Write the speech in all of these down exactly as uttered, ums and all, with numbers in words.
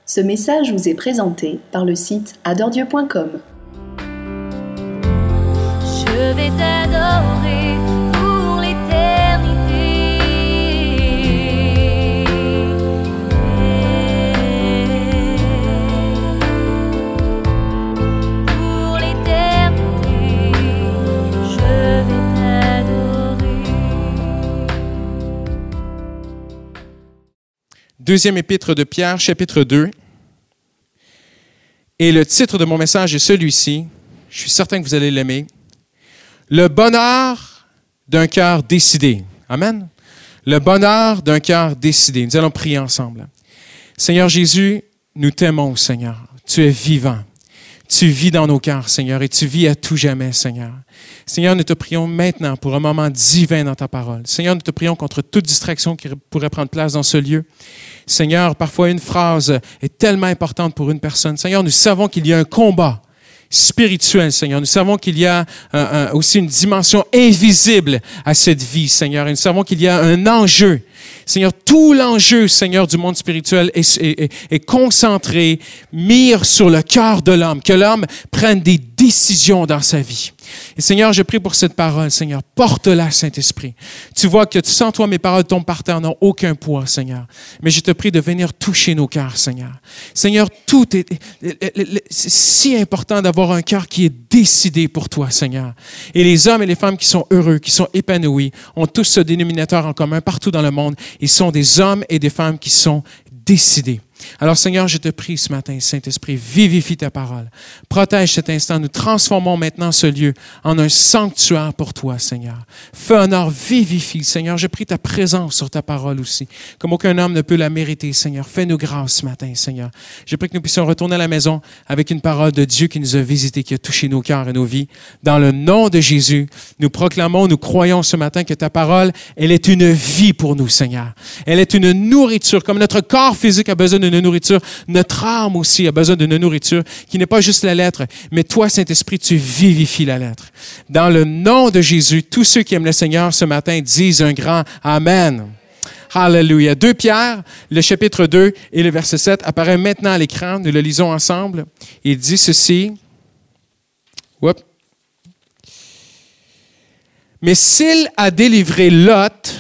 Ce message vous est présenté par le site adore dieu point com. Je vais t'adorer pour l'éternité. Pour l'éternité, je vais t'adorer. Deuxième épître de Pierre, chapitre deux. Et le titre de mon message est celui-ci. Je suis certain que vous allez l'aimer. Le bonheur d'un cœur décidé. Amen. Le bonheur d'un cœur décidé. Nous allons prier ensemble. Seigneur Jésus, nous t'aimons, Seigneur. Tu es vivant. Tu vis dans nos cœurs, Seigneur, et tu vis à tout jamais, Seigneur. Seigneur, nous te prions maintenant pour un moment divin dans ta parole. Seigneur, nous te prions contre toute distraction qui pourrait prendre place dans ce lieu. Seigneur, parfois une phrase est tellement importante pour une personne. Seigneur, nous savons qu'il y a un combat spirituel, Seigneur. Nous savons qu'il y a un, un, aussi une dimension invisible à cette vie, Seigneur. Et nous savons qu'il y a un enjeu. Seigneur, tout l'enjeu, Seigneur, du monde spirituel est, est, est concentré, mis sur le cœur de l'homme, que l'homme prenne des décisions dans sa vie. Et Seigneur, je prie pour cette parole, Seigneur. Porte-la, Saint-Esprit. Tu vois que sans toi, mes paroles tombent par terre, n'ont aucun poids, Seigneur. Mais je te prie de venir toucher nos cœurs, Seigneur. Seigneur, tout est, c'est si important d'avoir un cœur qui est décidé pour toi, Seigneur. Et les hommes et les femmes qui sont heureux, qui sont épanouis, ont tous ce dénominateur en commun partout dans le monde. Ils sont des hommes et des femmes qui sont décidés. Alors, Seigneur, je te prie ce matin, Saint-Esprit, vivifie ta parole. Protège cet instant. Nous transformons maintenant ce lieu en un sanctuaire pour toi, Seigneur. Fais honneur, vivifie, Seigneur. Je prie ta présence sur ta parole aussi, comme aucun homme ne peut la mériter, Seigneur. Fais-nous grâce ce matin, Seigneur. Je prie que nous puissions retourner à la maison avec une parole de Dieu qui nous a visités, qui a touché nos cœurs et nos vies. Dans le nom de Jésus, nous proclamons, nous croyons ce matin que ta parole, elle est une vie pour nous, Seigneur. Elle est une nourriture, comme notre corps physique a besoin de d'une nourriture, notre âme aussi a besoin d'une nourriture qui n'est pas juste la lettre, mais toi, Saint-Esprit, tu vivifies la lettre. Dans le nom de Jésus, tous ceux qui aiment le Seigneur ce matin disent un grand Amen. Alléluia. deux Pierre, le chapitre deux et le verset sept apparaît maintenant à l'écran. Nous le lisons ensemble. Il dit ceci. Oups. Mais s'il a délivré Lot,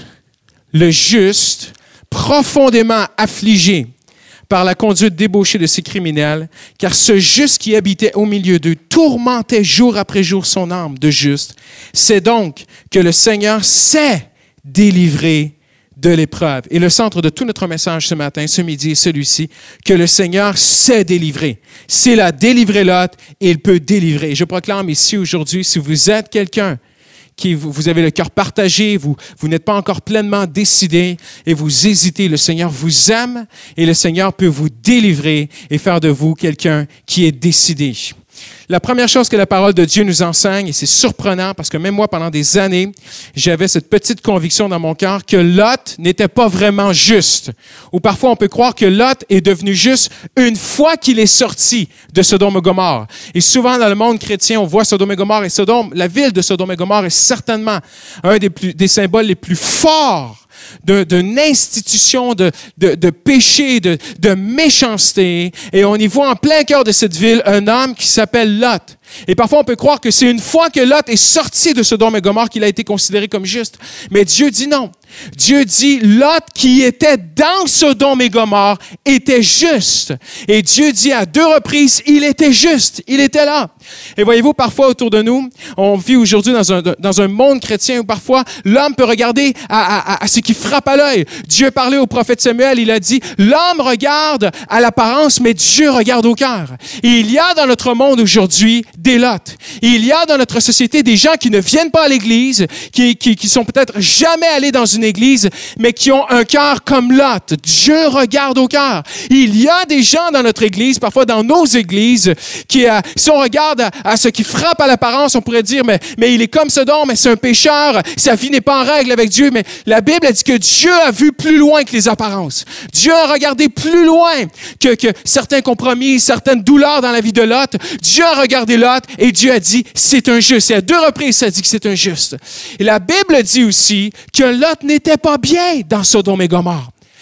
le juste, profondément affligé par la conduite débauchée de ces criminels, car ce juste qui habitait au milieu d'eux tourmentait jour après jour son âme de juste. C'est donc que le Seigneur sait délivrer de l'épreuve. Et le centre de tout notre message ce matin, ce midi, est celui-ci, que le Seigneur sait délivrer. S'il a délivré Lot, il peut délivrer. Je proclame ici aujourd'hui, si vous êtes quelqu'un qui vous, vous avez le cœur partagé, vous, vous n'êtes pas encore pleinement décidé et vous hésitez, le Seigneur vous aime et le Seigneur peut vous délivrer et faire de vous quelqu'un qui est décidé. La première chose que la parole de Dieu nous enseigne, et c'est surprenant parce que même moi, pendant des années, j'avais cette petite conviction dans mon cœur que Lot n'était pas vraiment juste. Ou parfois, on peut croire que Lot est devenu juste une fois qu'il est sorti de Sodome et Gomorrhe. Et souvent, dans le monde chrétien, on voit Sodome et Gomorrhe. Et Sodome, la ville de Sodome et Gomorrhe est certainement un des, plus, des symboles les plus forts De, d'une institution de, de, de péché, de, de méchanceté. Et on y voit en plein cœur de cette ville un homme qui s'appelle Lot. Et parfois, on peut croire que c'est une fois que Lot est sorti de Sodome et Gomorrhe qu'il a été considéré comme juste. Mais Dieu dit non. Dieu dit, Lot qui était dans Sodome et Gomorrhe était juste. Et Dieu dit à deux reprises, il était juste. Il était là. Et voyez-vous, parfois autour de nous, on vit aujourd'hui dans un, dans un monde chrétien où parfois l'homme peut regarder à, à, à ce qui frappe à l'œil. Dieu parlait au prophète Samuel, il a dit, l'homme regarde à l'apparence, mais Dieu regarde au cœur. Et il y a dans notre monde aujourd'hui des Lot. Il y a dans notre société des gens qui ne viennent pas à l'église, qui, qui, qui sont peut-être jamais allés dans une église, mais qui ont un cœur comme Lot. Dieu regarde au cœur. Il y a des gens dans notre église, parfois dans nos églises, qui, euh, si on regarde à, à ce qui frappe à l'apparence, on pourrait dire, mais, mais il est comme Sodome, mais c'est un pécheur, sa vie n'est pas en règle avec Dieu. Mais la Bible a dit que Dieu a vu plus loin que les apparences. Dieu a regardé plus loin que, que certains compromis, certaines douleurs dans la vie de Lot. Dieu a regardé Lot et Dieu a dit, c'est un juste. Et à deux reprises, ça dit que c'est un juste. Et la Bible dit aussi que Lot n'était pas bien dans Sodome et Gomorrhe.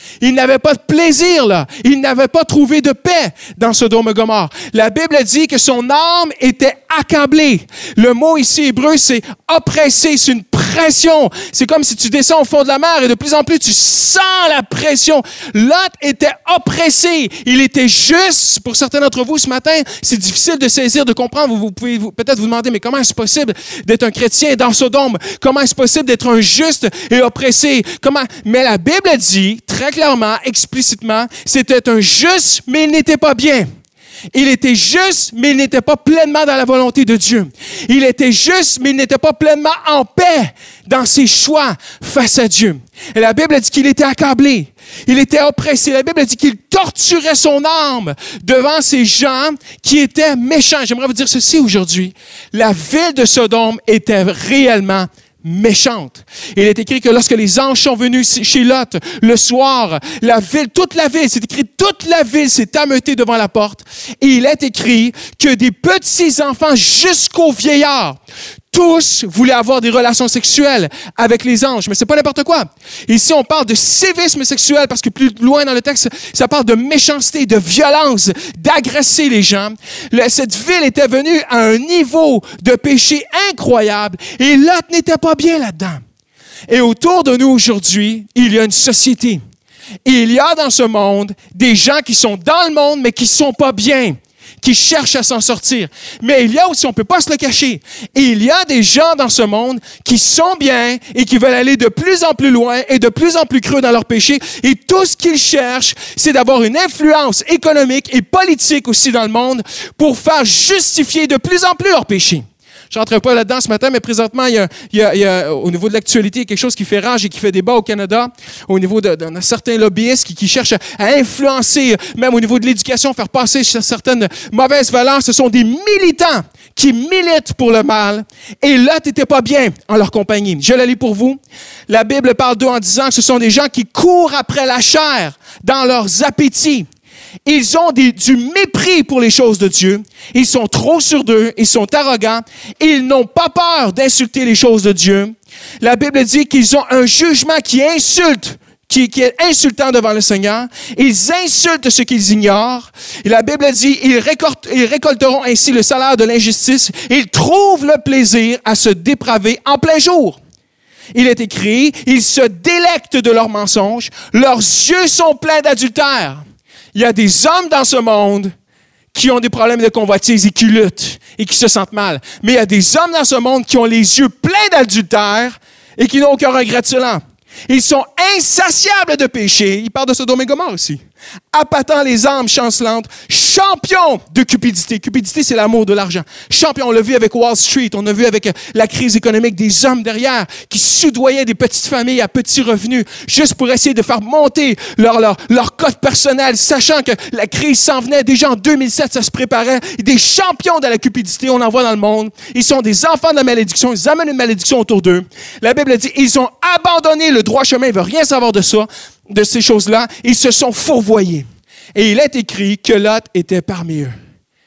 Ils n'avaient pas de plaisir là. Ils n'avaient pas trouvé de paix dans Sodome et Gomorrhe. La Bible dit que son âme était accablée. Le mot ici hébreu, c'est oppressé. C'est une pression. C'est comme si tu descends au fond de la mer et de plus en plus tu sens la pression. Lot était oppressé. Il était juste. Pour certains d'entre vous ce matin, c'est difficile de saisir, de comprendre. Vous, vous pouvez vous, peut-être vous demander, mais comment est-ce possible d'être un chrétien dans Sodome? Comment est-ce possible d'être un juste et oppressé? Comment? Mais la Bible dit très clairement, explicitement, c'était un juste, mais il n'était pas bien. Il était juste, mais il n'était pas pleinement dans la volonté de Dieu. Il était juste, mais il n'était pas pleinement en paix dans ses choix face à Dieu. Et la Bible dit qu'il était accablé. Il était oppressé. La Bible dit qu'il torturait son âme devant ces gens qui étaient méchants. J'aimerais vous dire ceci aujourd'hui. La ville de Sodome était réellement méchante. Il est écrit que lorsque les anges sont venus chez Lot le soir, la ville, toute la ville, c'est écrit, toute la ville s'est ameutée devant la porte. Et il est écrit que des petits enfants jusqu'aux vieillards, tous voulaient avoir des relations sexuelles avec les anges, mais c'est pas n'importe quoi. Ici, on parle de sévisme sexuel parce que plus loin dans le texte, ça parle de méchanceté, de violence, d'agresser les gens. Le, cette ville était venue à un niveau de péché incroyable et Lot n'était pas bien là-dedans. Et autour de nous aujourd'hui, il y a une société. Et il y a dans ce monde des gens qui sont dans le monde, mais qui sont pas bien, qui cherchent à s'en sortir. Mais il y a aussi, on ne peut pas se le cacher, et il y a des gens dans ce monde qui sont bien et qui veulent aller de plus en plus loin et de plus en plus creux dans leur péché. Et tout ce qu'ils cherchent, c'est d'avoir une influence économique et politique aussi dans le monde pour faire justifier de plus en plus leur péché. Je n'entre pas là-dedans ce matin, mais présentement, il y a, il y a, il y a, au niveau de l'actualité, quelque chose qui fait rage et qui fait débat au Canada, au niveau de, de, de certains lobbyistes qui, qui cherchent à influencer, même au niveau de l'éducation, faire passer certaines mauvaises valeurs. Ce sont des militants qui militent pour le mal. Et Lot n'était pas bien en leur compagnie. Je la lis pour vous. La Bible parle d'eux en disant que ce sont des gens qui courent après la chair dans leurs appétits. Ils ont des, du mépris pour les choses de Dieu. Ils sont trop sûrs d'eux. Ils sont arrogants. Ils n'ont pas peur d'insulter les choses de Dieu. La Bible dit qu'ils ont un jugement qui insulte, qui, qui est insultant devant le Seigneur. Ils insultent ce qu'ils ignorent. Et la Bible dit ils, récolte, ils récolteront ainsi le salaire de l'injustice. Ils trouvent le plaisir à se dépraver en plein jour. Il est écrit, ils se délectent de leurs mensonges. Leurs yeux sont pleins d'adultère. Il y a des hommes dans ce monde qui ont des problèmes de convoitise et qui luttent et qui se sentent mal. Mais il y a des hommes dans ce monde qui ont les yeux pleins d'adultère et qui n'ont aucun regret de cela. Ils sont insatiables de péché. Il parle de Sodome et Gomorrhe aussi. Appâtant les âmes chancelantes, champions de cupidité. Cupidité, c'est l'amour de l'argent. Champion, on l'a vu avec Wall Street, on a vu avec la crise économique des hommes derrière qui soudoyaient des petites familles à petits revenus juste pour essayer de faire monter leur, leur, leur cote personnelle, sachant que la crise s'en venait. Déjà en deux mille sept, ça se préparait. Des champions de la cupidité, on en voit dans le monde. Ils sont des enfants de la malédiction, ils amènent une malédiction autour d'eux. La Bible dit, ils ont abandonné le droit chemin, ils ne veulent rien savoir de ça, de ces choses-là. Ils se sont fourvoyés. Et il est écrit que Lot était parmi eux.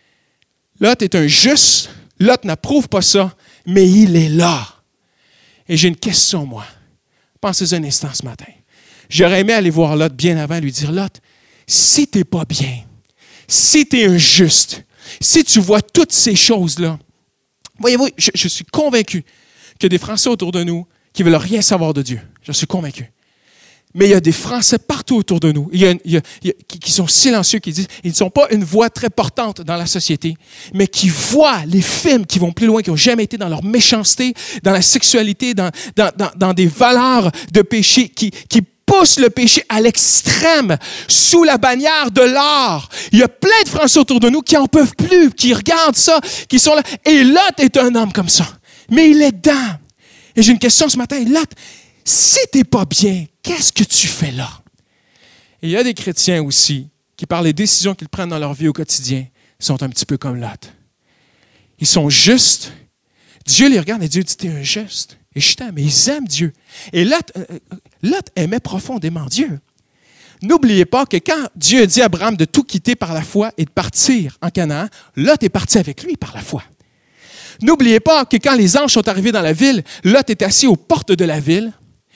Lot est un juste. Lot n'approuve pas ça, mais il est là. Et j'ai une question, moi. Pensez un instant ce matin. J'aurais aimé aller voir Lot bien avant et lui dire, Lot, si tu n'es pas bien, si tu es un juste, si tu vois toutes ces choses-là, voyez-vous, je, je suis convaincu qu'il y a des Français autour de nous qui ne veulent rien savoir de Dieu. Je suis convaincu. Mais il y a des Français partout autour de nous il y a, il y a, il y a, qui, qui sont silencieux, qui disent, ils ne sont pas une voix très portante dans la société, mais qui voient les films qui vont plus loin, qui n'ont jamais été dans leur méchanceté, dans la sexualité, dans, dans, dans, dans des valeurs de péché, qui, qui poussent le péché à l'extrême, sous la bannière de l'art. Il y a plein de Français autour de nous qui n'en peuvent plus, qui regardent ça, qui sont là. Et Lot est un homme comme ça. Mais il est dedans. Et j'ai une question ce matin. Lot, si tu n'es pas bien, qu'est-ce que tu fais là? Et il y a des chrétiens aussi qui, par les décisions qu'ils prennent dans leur vie au quotidien, sont un petit peu comme Lot. Ils sont justes. Dieu les regarde et Dieu dit, t'es un juste. Et je t'aime, mais ils aiment Dieu. Et Lot, euh, Lot aimait profondément Dieu. N'oubliez pas que quand Dieu dit à Abraham de tout quitter par la foi et de partir en Canaan, Lot est parti avec lui par la foi. N'oubliez pas que quand les anges sont arrivés dans la ville, Lot est assis aux portes de la ville.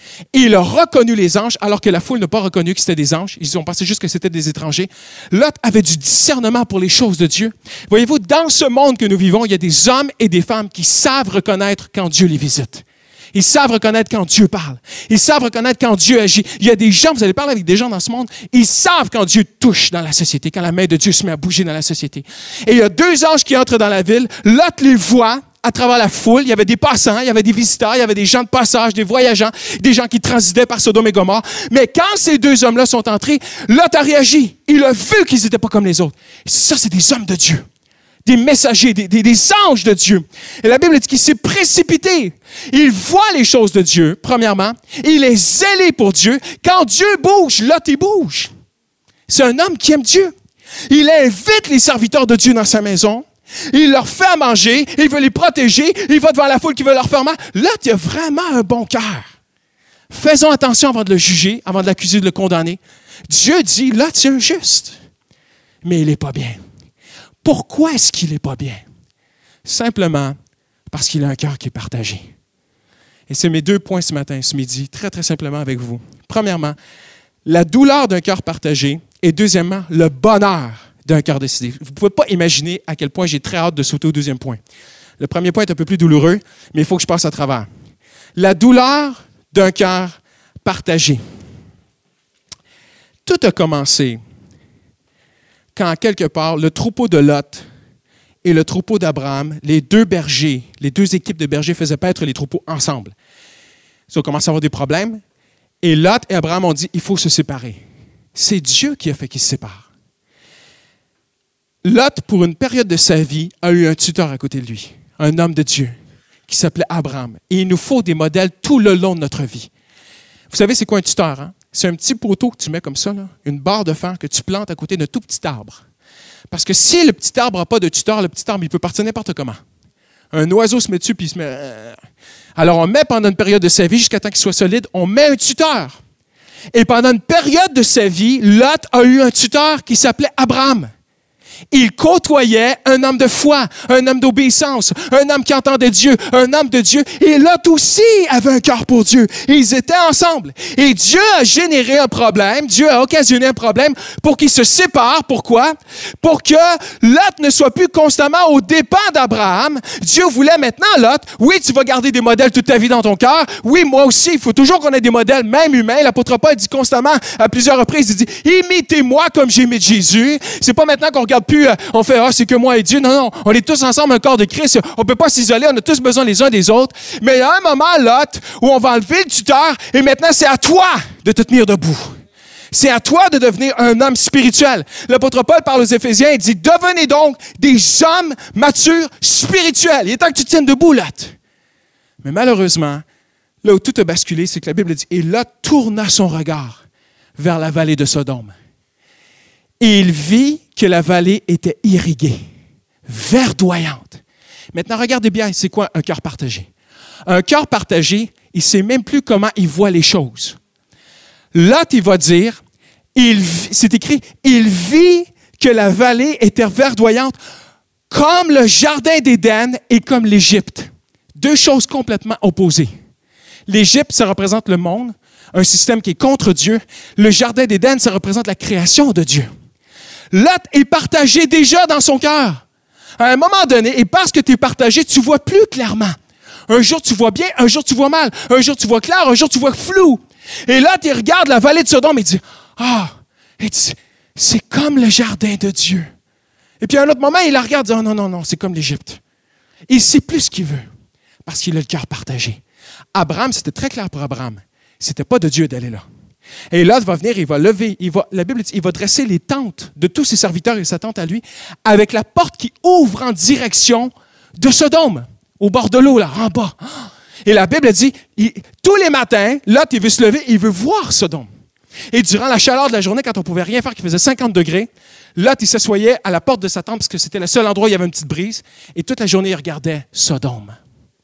Et il a reconnu les anges, alors que la foule n'a pas reconnu que c'était des anges. Ils ont pensé juste que c'était des étrangers. Lot avait du discernement pour les choses de Dieu. Voyez-vous, dans ce monde que nous vivons, il y a des hommes et des femmes qui savent reconnaître quand Dieu les visite. Ils savent reconnaître quand Dieu parle. Ils savent reconnaître quand Dieu agit. Il y a des gens, vous allez parler avec des gens dans ce monde, ils savent quand Dieu touche dans la société, quand la main de Dieu se met à bouger dans la société. Et il y a deux anges qui entrent dans la ville. Lot les voit à travers la foule. Il y avait des passants, il y avait des visiteurs, il y avait des gens de passage, des voyageurs, des gens qui transitaient par Sodome et Gomorrhe. Mais quand ces deux hommes-là sont entrés, Lot a réagi. Il a vu qu'ils n'étaient pas comme les autres. Ça, c'est des hommes de Dieu. Des messagers, des, des, des anges de Dieu. Et la Bible dit qu'il s'est précipité. Il voit les choses de Dieu, premièrement. Il est zélé pour Dieu. Quand Dieu bouge, Lot, il bouge. C'est un homme qui aime Dieu. Il invite les serviteurs de Dieu dans sa maison. Il leur fait à manger. Il veut les protéger. Il va devant la foule qui veut leur faire mal. Lot, il a vraiment un bon cœur. Faisons attention avant de le juger, avant de l'accuser, de le condamner. Dieu dit, Lot, c'est un juste. Mais il n'est pas bien. Pourquoi est-ce qu'il n'est pas bien? Simplement parce qu'il a un cœur qui est partagé. Et c'est mes deux points ce matin, ce midi, très, très simplement avec vous. Premièrement, la douleur d'un cœur partagé et deuxièmement, le bonheur d'un cœur décidé. Vous ne pouvez pas imaginer à quel point j'ai très hâte de sauter au deuxième point. Le premier point est un peu plus douloureux, mais il faut que je passe à travers. La douleur d'un cœur partagé. Tout a commencé quand, quelque part, le troupeau de Lot et le troupeau d'Abraham, les deux bergers, les deux équipes de bergers faisaient paître les troupeaux ensemble. Ils ont commencé à avoir des problèmes et Lot et Abraham ont dit, il faut se séparer. C'est Dieu qui a fait qu'ils se séparent. Lot, pour une période de sa vie, a eu un tuteur à côté de lui, un homme de Dieu qui s'appelait Abraham. Et il nous faut des modèles tout le long de notre vie. Vous savez, c'est quoi un tuteur, hein? C'est un petit poteau que tu mets comme ça, là, une barre de fer que tu plantes à côté d'un tout petit arbre. Parce que si le petit arbre n'a pas de tuteur, le petit arbre, il peut partir n'importe comment. Un oiseau se met dessus puis il se met... Alors, on met pendant une période de sa vie, jusqu'à temps qu'il soit solide, on met un tuteur. Et pendant une période de sa vie, Lot a eu un tuteur qui s'appelait Abraham. Il côtoyait un homme de foi, un homme d'obéissance, un homme qui entendait Dieu, un homme de Dieu. Et Lot aussi avait un cœur pour Dieu. Et ils étaient ensemble. Et Dieu a généré un problème, Dieu a occasionné un problème pour qu'ils se séparent. Pourquoi? Pour que Lot ne soit plus constamment aux dépens d'Abraham. Dieu voulait maintenant, Lot, oui, tu vas garder des modèles toute ta vie dans ton cœur. Oui, moi aussi, il faut toujours qu'on ait des modèles, même humains. L'apôtre Paul dit constamment, à plusieurs reprises, il dit, imitez-moi comme j'imite Jésus. C'est pas maintenant qu'on regarde plus, on fait, ah, c'est que moi et Dieu. Non, non, on est tous ensemble, un corps de Christ. On ne peut pas s'isoler, on a tous besoin les uns des autres. Mais il y a un moment, Lot, où on va enlever le tuteur et maintenant, c'est à toi de te tenir debout. C'est à toi de devenir un homme spirituel. L'apôtre Paul parle aux Éphésiens, il dit, devenez donc des hommes matures spirituels. Il est temps que tu te tiennes debout, Lot. Mais malheureusement, là où tout a basculé, c'est que la Bible dit, et Lot tourna son regard vers la vallée de Sodome. Et il vit que la vallée était irriguée, verdoyante. Maintenant, regardez bien, c'est quoi un cœur partagé? Un cœur partagé, il ne sait même plus comment il voit les choses. Lot, il va dire, il, c'est écrit, il vit que la vallée était verdoyante comme le jardin d'Éden et comme l'Égypte. Deux choses complètement opposées. L'Égypte, ça représente le monde, un système qui est contre Dieu. Le jardin d'Éden, ça représente la création de Dieu. Lot est partagé déjà dans son cœur. À un moment donné, et parce que tu es partagé, tu vois plus clairement. Un jour, tu vois bien, un jour, tu vois mal. Un jour, tu vois clair, un jour, tu vois flou. Et là, tu regardes la vallée de Sodome et tu dis, ah, oh, c'est comme le jardin de Dieu. Et puis à un autre moment, il la regarde et dit, oh, non, non, non, c'est comme l'Égypte. Il ne sait plus ce qu'il veut parce qu'il a le cœur partagé. Abraham, c'était très clair pour Abraham. Ce n'était pas de Dieu d'aller là. Et Lot va venir, il va lever, il va, la Bible dit, il va dresser les tentes de tous ses serviteurs et sa tente à lui avec la porte qui ouvre en direction de Sodome, au bord de l'eau, là, en bas. Et la Bible dit, il, tous les matins, Lot, il veut se lever, il veut voir Sodome. Et durant la chaleur de la journée, quand on ne pouvait rien faire, qu'il faisait cinquante degrés, Lot, il s'assoyait à la porte de sa tente parce que c'était le seul endroit où il y avait une petite brise. Et toute la journée, il regardait Sodome.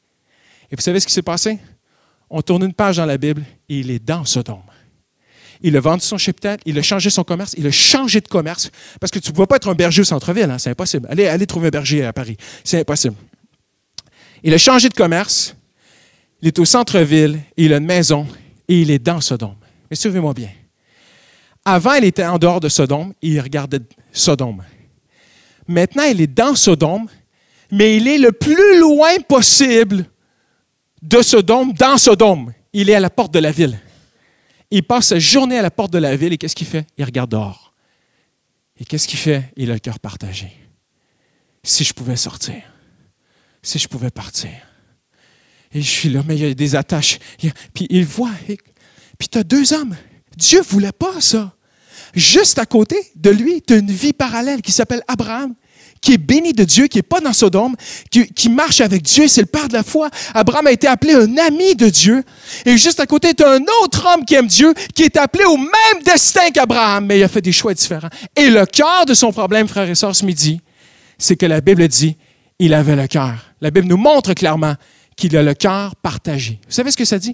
Et vous savez ce qui s'est passé? On tourne une page dans la Bible et il est dans Sodome. Il a vendu son cheptel, il a changé son commerce, il a changé de commerce. Parce que tu ne peux pas être un berger au centre-ville, hein, c'est impossible. Allez, allez trouver un berger à Paris, c'est impossible. Il a changé de commerce, il est au centre-ville, et il a une maison, et il est dans Sodome. Mais suivez-moi bien. Avant, il était en dehors de Sodome et il regardait Sodome. Maintenant, il est dans Sodome, mais il est le plus loin possible de Sodome, dans Sodome. Il est à la porte de la ville. Il passe sa journée à la porte de la ville et qu'est-ce qu'il fait? Il regarde dehors. Et qu'est-ce qu'il fait? Il a le cœur partagé. Si je pouvais sortir, si je pouvais partir. Et je suis là, mais il y a des attaches. Puis il voit. Et, puis tu as deux hommes. Dieu ne voulait pas ça. Juste à côté de lui, tu as une vie parallèle qui s'appelle Abraham, qui est béni de Dieu, qui n'est pas dans Sodome, qui, qui marche avec Dieu, c'est le père de la foi. Abraham a été appelé un ami de Dieu. Et juste à côté, tu as un autre homme qui aime Dieu, qui est appelé au même destin qu'Abraham, mais il a fait des choix différents. Et le cœur de son problème, frères et sœurs, ce midi, c'est que la Bible dit, il avait le cœur. La Bible nous montre clairement qu'il a le cœur partagé. Vous savez ce que ça dit?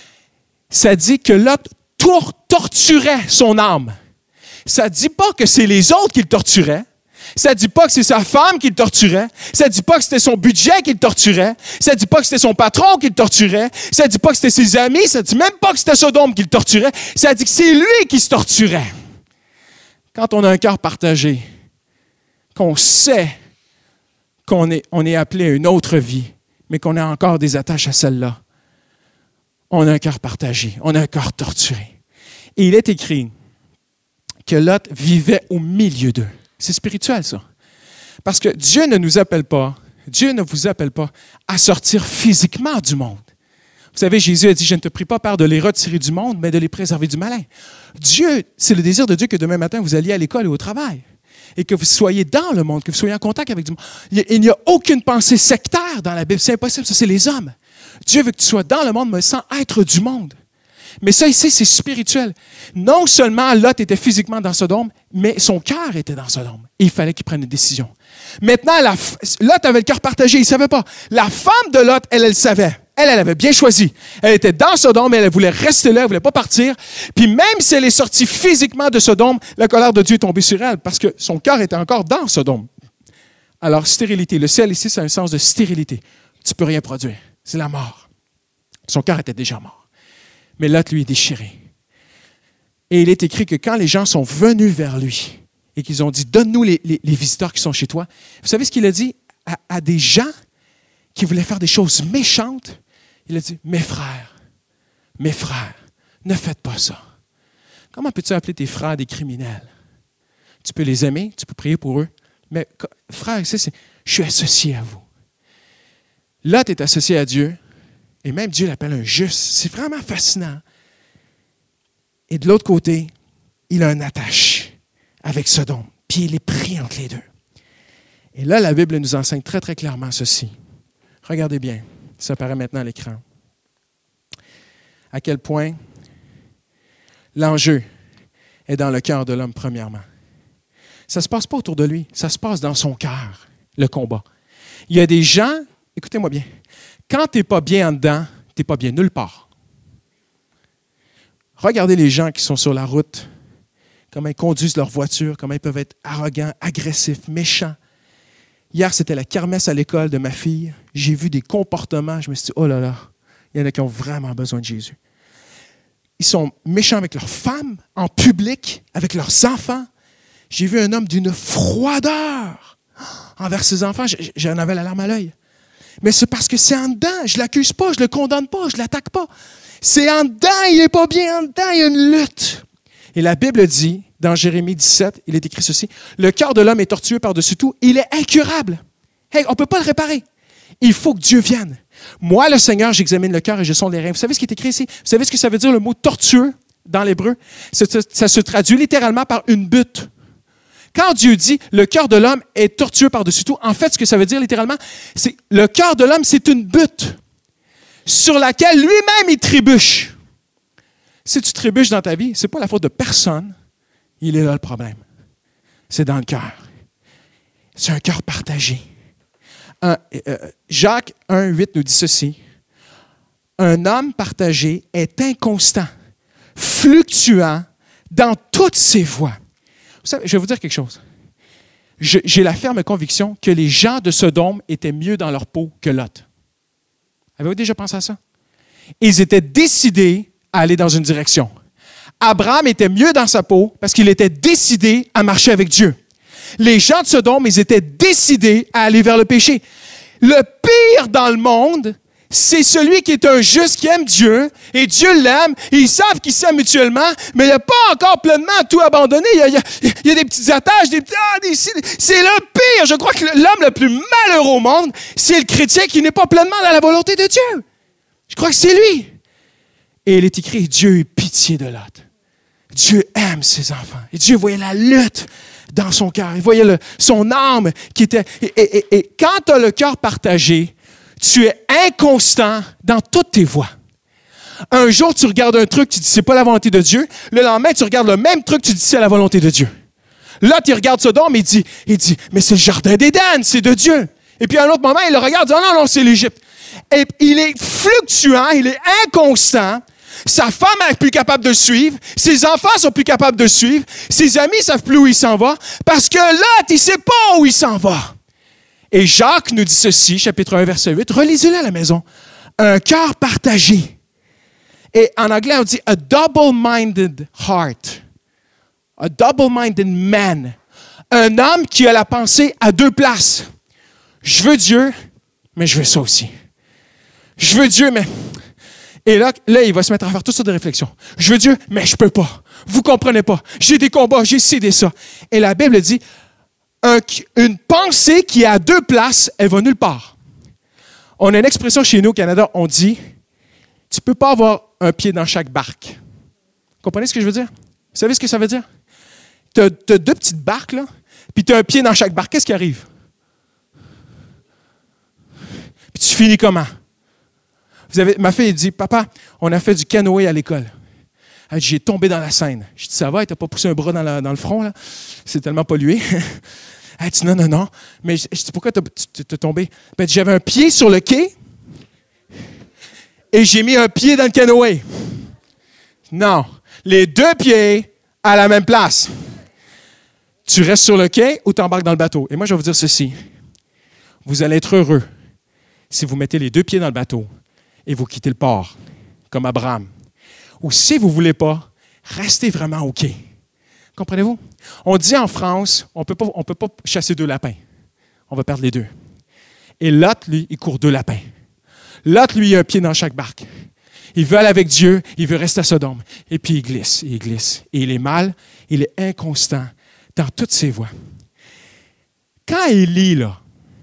Ça dit que Lot tour- torturait son âme. Ça ne dit pas que c'est les autres qui le torturaient. Ça ne dit pas que c'est sa femme qui le torturait. Ça ne dit pas que c'était son budget qui le torturait. Ça ne dit pas que c'était son patron qui le torturait. Ça ne dit pas que c'était ses amis. Ça ne dit même pas que c'était Sodome qui le torturait. Ça dit que c'est lui qui se torturait. Quand on a un cœur partagé, qu'on sait qu'on est, on est appelé à une autre vie, mais qu'on a encore des attaches à celle-là, on a un cœur partagé, on a un cœur torturé. Et il est écrit que Lot vivait au milieu d'eux. C'est spirituel, ça. Parce que Dieu ne nous appelle pas, Dieu ne vous appelle pas à sortir physiquement du monde. Vous savez, Jésus a dit, je ne te prie pas, Père, de les retirer du monde, mais de les préserver du malin. Dieu, c'est le désir de Dieu que demain matin, vous alliez à l'école et au travail. Et que vous soyez dans le monde, que vous soyez en contact avec du monde. Il n'y a aucune pensée sectaire dans la Bible. C'est impossible, ça, c'est les hommes. Dieu veut que tu sois dans le monde, mais sans être du monde. Mais ça ici, c'est spirituel. Non seulement Lot était physiquement dans Sodome, mais son cœur était dans Sodome. Et il fallait qu'il prenne une décision. Maintenant, la, Lot avait le cœur partagé, il ne savait pas. La femme de Lot, elle, elle savait. Elle, elle avait bien choisi. Elle était dans Sodome, elle voulait rester là, elle ne voulait pas partir. Puis même si elle est sortie physiquement de Sodome, la colère de Dieu est tombée sur elle parce que son cœur était encore dans Sodome. Alors, stérilité. Le ciel ici, c'est un sens de stérilité. Tu ne peux rien produire. C'est la mort. Son cœur était déjà mort. Mais Lot, lui, est déchiré. Et il est écrit que quand les gens sont venus vers lui et qu'ils ont dit, donne-nous les, les, les visiteurs qui sont chez toi, vous savez ce qu'il a dit à, à des gens qui voulaient faire des choses méchantes? Il a dit, mes frères, mes frères, ne faites pas ça. Comment peux-tu appeler tes frères des criminels? Tu peux les aimer, tu peux prier pour eux, mais frère, c'est, c'est, je suis associé à vous. Lot est associé à Dieu, et même Dieu l'appelle un juste. C'est vraiment fascinant. Et de l'autre côté, il a une attache avec Sodome, puis il est pris entre les deux. Et là, la Bible nous enseigne très, très clairement ceci. Regardez bien, ça apparaît maintenant à l'écran. À quel point l'enjeu est dans le cœur de l'homme, premièrement. Ça ne se passe pas autour de lui, ça se passe dans son cœur, le combat. Il y a des gens, écoutez-moi bien, quand tu n'es pas bien en dedans, tu n'es pas bien nulle part. Regardez les gens qui sont sur la route, comment ils conduisent leur voiture, comment ils peuvent être arrogants, agressifs, méchants. Hier, c'était la kermesse à l'école de ma fille. J'ai vu des comportements, je me suis dit, oh là là, il y en a qui ont vraiment besoin de Jésus. Ils sont méchants avec leurs femmes, en public, avec leurs enfants. J'ai vu un homme d'une froideur envers ses enfants. J'en avais la larme à l'œil. Mais c'est parce que c'est en dedans. Je ne l'accuse pas, je ne le condamne pas, je ne l'attaque pas. C'est en dedans, il n'est pas bien en dedans, il y a une lutte. Et la Bible dit, dans Jérémie dix-sept, il est écrit ceci, « Le cœur de l'homme est tortueux par-dessus tout, il est incurable. » Hey, on ne peut pas le réparer. Il faut que Dieu vienne. Moi, le Seigneur, j'examine le cœur et je sonde les reins. Vous savez ce qui est écrit ici? Vous savez ce que ça veut dire le mot tortueux dans l'hébreu? Ça, ça, ça se traduit littéralement par une butte. Quand Dieu dit « le cœur de l'homme est tortueux par-dessus tout », en fait, ce que ça veut dire littéralement, c'est le cœur de l'homme, c'est une butte sur laquelle lui-même il trébuche. Si tu trébuches dans ta vie, ce n'est pas la faute de personne. Il est là le problème. C'est dans le cœur. C'est un cœur partagé. Un, euh, Jacques un huit nous dit ceci. Un homme partagé est inconstant, fluctuant dans toutes ses voies. Vous savez, je vais vous dire quelque chose. Je, j'ai la ferme conviction que les gens de Sodome étaient mieux dans leur peau que Lot. Avez-vous déjà pensé à ça? Ils étaient décidés à aller dans une direction. Abraham était mieux dans sa peau parce qu'il était décidé à marcher avec Dieu. Les gens de Sodome, ils étaient décidés à aller vers le péché. Le pire dans le monde, c'est celui qui est un juste, qui aime Dieu, et Dieu l'aime, et ils savent qu'ils s'aiment mutuellement, mais il n'a pas encore pleinement tout abandonné. Il y a, il y a, il y a des petites attaches, des petits... Ah, des, c'est le pire. Je crois que l'homme le plus malheureux au monde, c'est le chrétien qui n'est pas pleinement dans la volonté de Dieu. Je crois que c'est lui. Et il est écrit, Dieu a eu pitié de Lot. Dieu aime ses enfants. Et Dieu voyait la lutte dans son cœur. Il voyait le, son âme qui était... Et, et, et, et quand tu as le cœur partagé, tu es inconstant dans toutes tes voies. Un jour, tu regardes un truc, tu dis, c'est pas la volonté de Dieu. Le lendemain, tu regardes le même truc, tu dis, c'est la volonté de Dieu. Là, tu regardes Sodome et il dit, il dit, mais c'est le jardin d'Éden, c'est de Dieu. Et puis à un autre moment, il le regarde et dit, oh, non, non, c'est l'Égypte. Et il est fluctuant, il est inconstant. Sa femme n'est plus capable de le suivre. Ses enfants sont plus capables de le suivre. Ses amis ne savent plus où il s'en va. Parce que Lot, il ne sait pas où il s'en va. Et Jacques nous dit ceci, chapitre un, verset huit. Relisez-le à la maison. Un cœur partagé. Et en anglais, on dit a double-minded heart. A double-minded man. Un homme qui a la pensée à deux places. Je veux Dieu, mais je veux ça aussi. Je veux Dieu, mais... Et là, là, il va se mettre à faire toutes sortes de réflexions. Je veux Dieu, mais je ne peux pas. Vous ne comprenez pas. J'ai des combats, j'ai ci, des ça. Et la Bible dit, un, une pensée qui est à deux places, elle va nulle part. On a une expression chez nous au Canada, on dit, tu ne peux pas avoir un pied dans chaque barque. Vous comprenez ce que je veux dire? Vous savez ce que ça veut dire? Tu as deux petites barques, là, puis tu as un pied dans chaque barque. Qu'est-ce qui arrive? Puis tu finis comment? Vous avez, ma fille dit, papa, on a fait du canoë à l'école. Elle dit, j'ai tombé dans la Seine. Je dis, ça va, elle t'a pas poussé un bras dans, la, dans le front, là? C'est tellement pollué. Elle dit, non, non, non. Mais je, je dis, pourquoi tu es tombé? Ben, j'avais un pied sur le quai et j'ai mis un pied dans le canoë. Non, les deux pieds à la même place. Tu restes sur le quai ou tu embarques dans le bateau? Et moi, je vais vous dire ceci. Vous allez être heureux si vous mettez les deux pieds dans le bateau et vous quittez le port, comme Abraham. Ou si vous ne voulez pas, restez vraiment au quai. Comprenez-vous? On dit en France, on peut pas, on peut pas chasser deux lapins. On va perdre les deux. Et Lot, lui, il court deux lapins. Lot, lui, il a un pied dans chaque barque. Il veut aller avec Dieu, il veut rester à Sodome. Et puis il glisse, il glisse. Et il est mal, il est inconstant dans toutes ses voies. Quand Élie, là,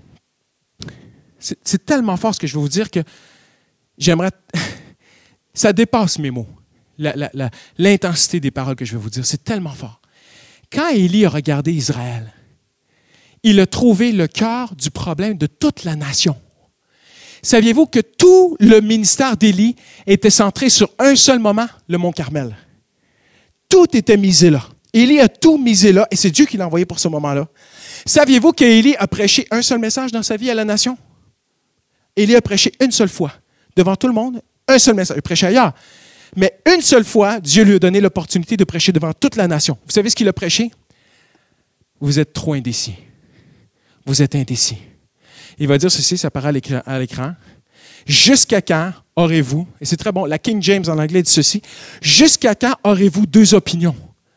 c'est, c'est tellement fort ce que je veux vous dire que j'aimerais... Ça dépasse mes mots, la, la, la, l'intensité des paroles que je vais vous dire. C'est tellement fort. Quand Élie a regardé Israël, il a trouvé le cœur du problème de toute la nation. Saviez-vous que tout le ministère d'Élie était centré sur un seul moment, le mont Carmel? Tout était misé là. Élie a tout misé là, et c'est Dieu qui l'a envoyé pour ce moment-là. Saviez-vous qu'Élie a prêché un seul message dans sa vie à la nation? Élie a prêché une seule fois, devant tout le monde, un seul message. Il prêchait ailleurs. Mais une seule fois, Dieu lui a donné l'opportunité de prêcher devant toute la nation. Vous savez ce qu'il a prêché? Vous êtes trop indécis. Vous êtes indécis. Il va dire ceci, ça apparaît à l'écran. Jusqu'à quand aurez-vous, et c'est très bon, la King James en anglais dit ceci, jusqu'à quand aurez-vous deux opinions?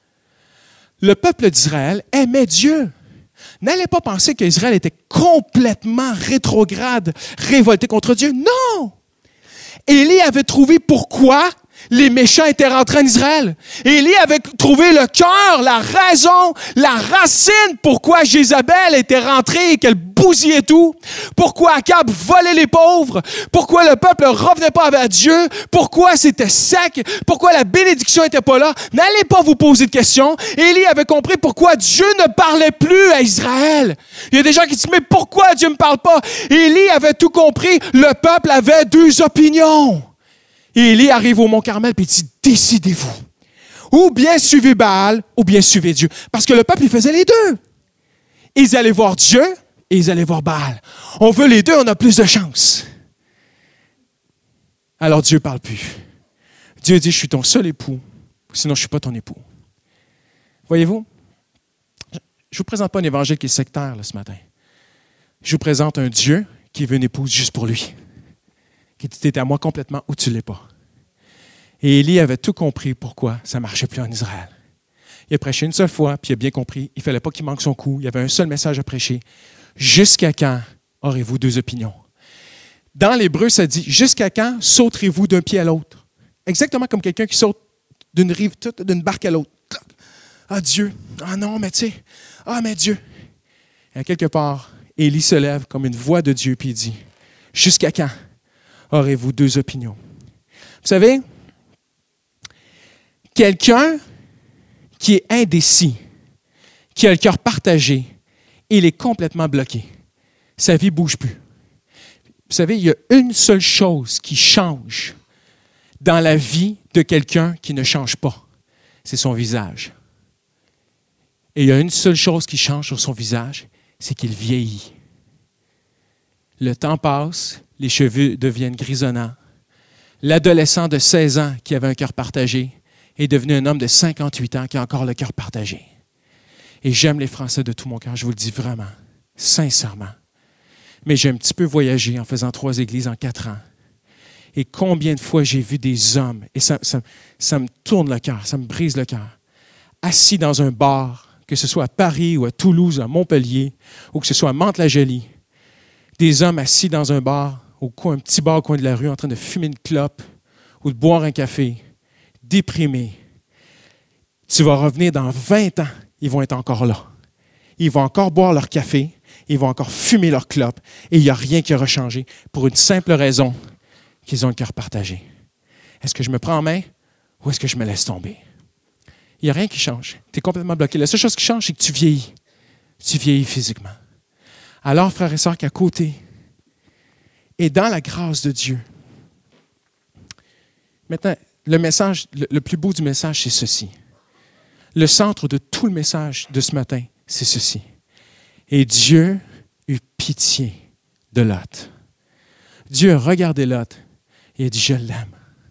Le peuple d'Israël aimait Dieu. N'allez pas penser qu'Israël était complètement rétrograde, révolté contre Dieu. Non! Élie avait trouvé pourquoi les méchants étaient rentrés en Israël. Élie avait trouvé le cœur, la raison, la racine pourquoi Jézabel était rentrée et qu'elle bousillait tout. Pourquoi Akab volait les pauvres. Pourquoi le peuple ne revenait pas à Dieu. Pourquoi c'était sec. Pourquoi la bénédiction n'était pas là. N'allez pas vous poser de questions. Élie avait compris pourquoi Dieu ne parlait plus à Israël. Il y a des gens qui disent, mais pourquoi Dieu ne me parle pas? Élie avait tout compris. Le peuple avait deux opinions. Et Élie arrive au Mont Carmel et il dit, décidez-vous. Ou bien suivez Baal, ou bien suivez Dieu. Parce que le peuple, il faisait les deux. Ils allaient voir Dieu et ils allaient voir Baal. On veut les deux, on a plus de chance. Alors Dieu ne parle plus. Dieu dit, je suis ton seul époux, sinon je ne suis pas ton époux. Voyez-vous, je ne vous présente pas un évangile qui est sectaire là, ce matin. Je vous présente un Dieu qui veut une épouse juste pour lui. Qui dit, t'es à moi complètement ou tu ne l'es pas. Et Élie avait tout compris pourquoi ça ne marchait plus en Israël. Il a prêché une seule fois, puis il a bien compris. Il ne fallait pas qu'il manque son coup. Il y avait un seul message à prêcher. Jusqu'à quand aurez-vous deux opinions? Dans l'hébreu, ça dit, jusqu'à quand sauterez-vous d'un pied à l'autre? Exactement comme quelqu'un qui saute d'une rive, d'une barque à l'autre. Ah Dieu, ah non, mais tu sais, ah mais Dieu. Et à quelque part, Élie se lève comme une voix de Dieu, puis il dit, jusqu'à quand aurez-vous deux opinions? Vous savez, quelqu'un qui est indécis, qui a le cœur partagé, il est complètement bloqué. Sa vie ne bouge plus. Vous savez, il y a une seule chose qui change dans la vie de quelqu'un qui ne change pas. C'est son visage. Et il y a une seule chose qui change sur son visage, c'est qu'il vieillit. Le temps passe, les cheveux deviennent grisonnants. L'adolescent de seize ans qui avait un cœur partagé est devenu un homme de cinquante-huit ans qui a encore le cœur partagé. Et j'aime les Français de tout mon cœur, je vous le dis vraiment, sincèrement. Mais j'ai un petit peu voyagé en faisant trois églises en quatre ans. Et combien de fois j'ai vu des hommes, et ça, ça, ça me tourne le cœur, ça me brise le cœur, assis dans un bar, que ce soit à Paris ou à Toulouse, à Montpellier, ou que ce soit à Mantes-la-Jolie, des hommes assis dans un bar, au coin, un petit bar au coin de la rue, en train de fumer une clope ou de boire un café, déprimés. Tu vas revenir dans vingt ans, ils vont être encore là. Ils vont encore boire leur café, ils vont encore fumer leur clope, et il n'y a rien qui aura changé pour une simple raison qu'ils ont le cœur partagé. Est-ce que je me prends en main ou est-ce que je me laisse tomber? Il n'y a rien qui change. Tu es complètement bloqué. La seule chose qui change, c'est que tu vieillis. Tu vieillis physiquement. Alors, frères et sœurs, qu'à côté, et dans la grâce de Dieu, maintenant, le message, le, le plus beau du message, c'est ceci. Le centre de tout le message de ce matin, c'est ceci. Et Dieu eut pitié de Lot. Dieu a regardé Lot et a dit, je l'aime.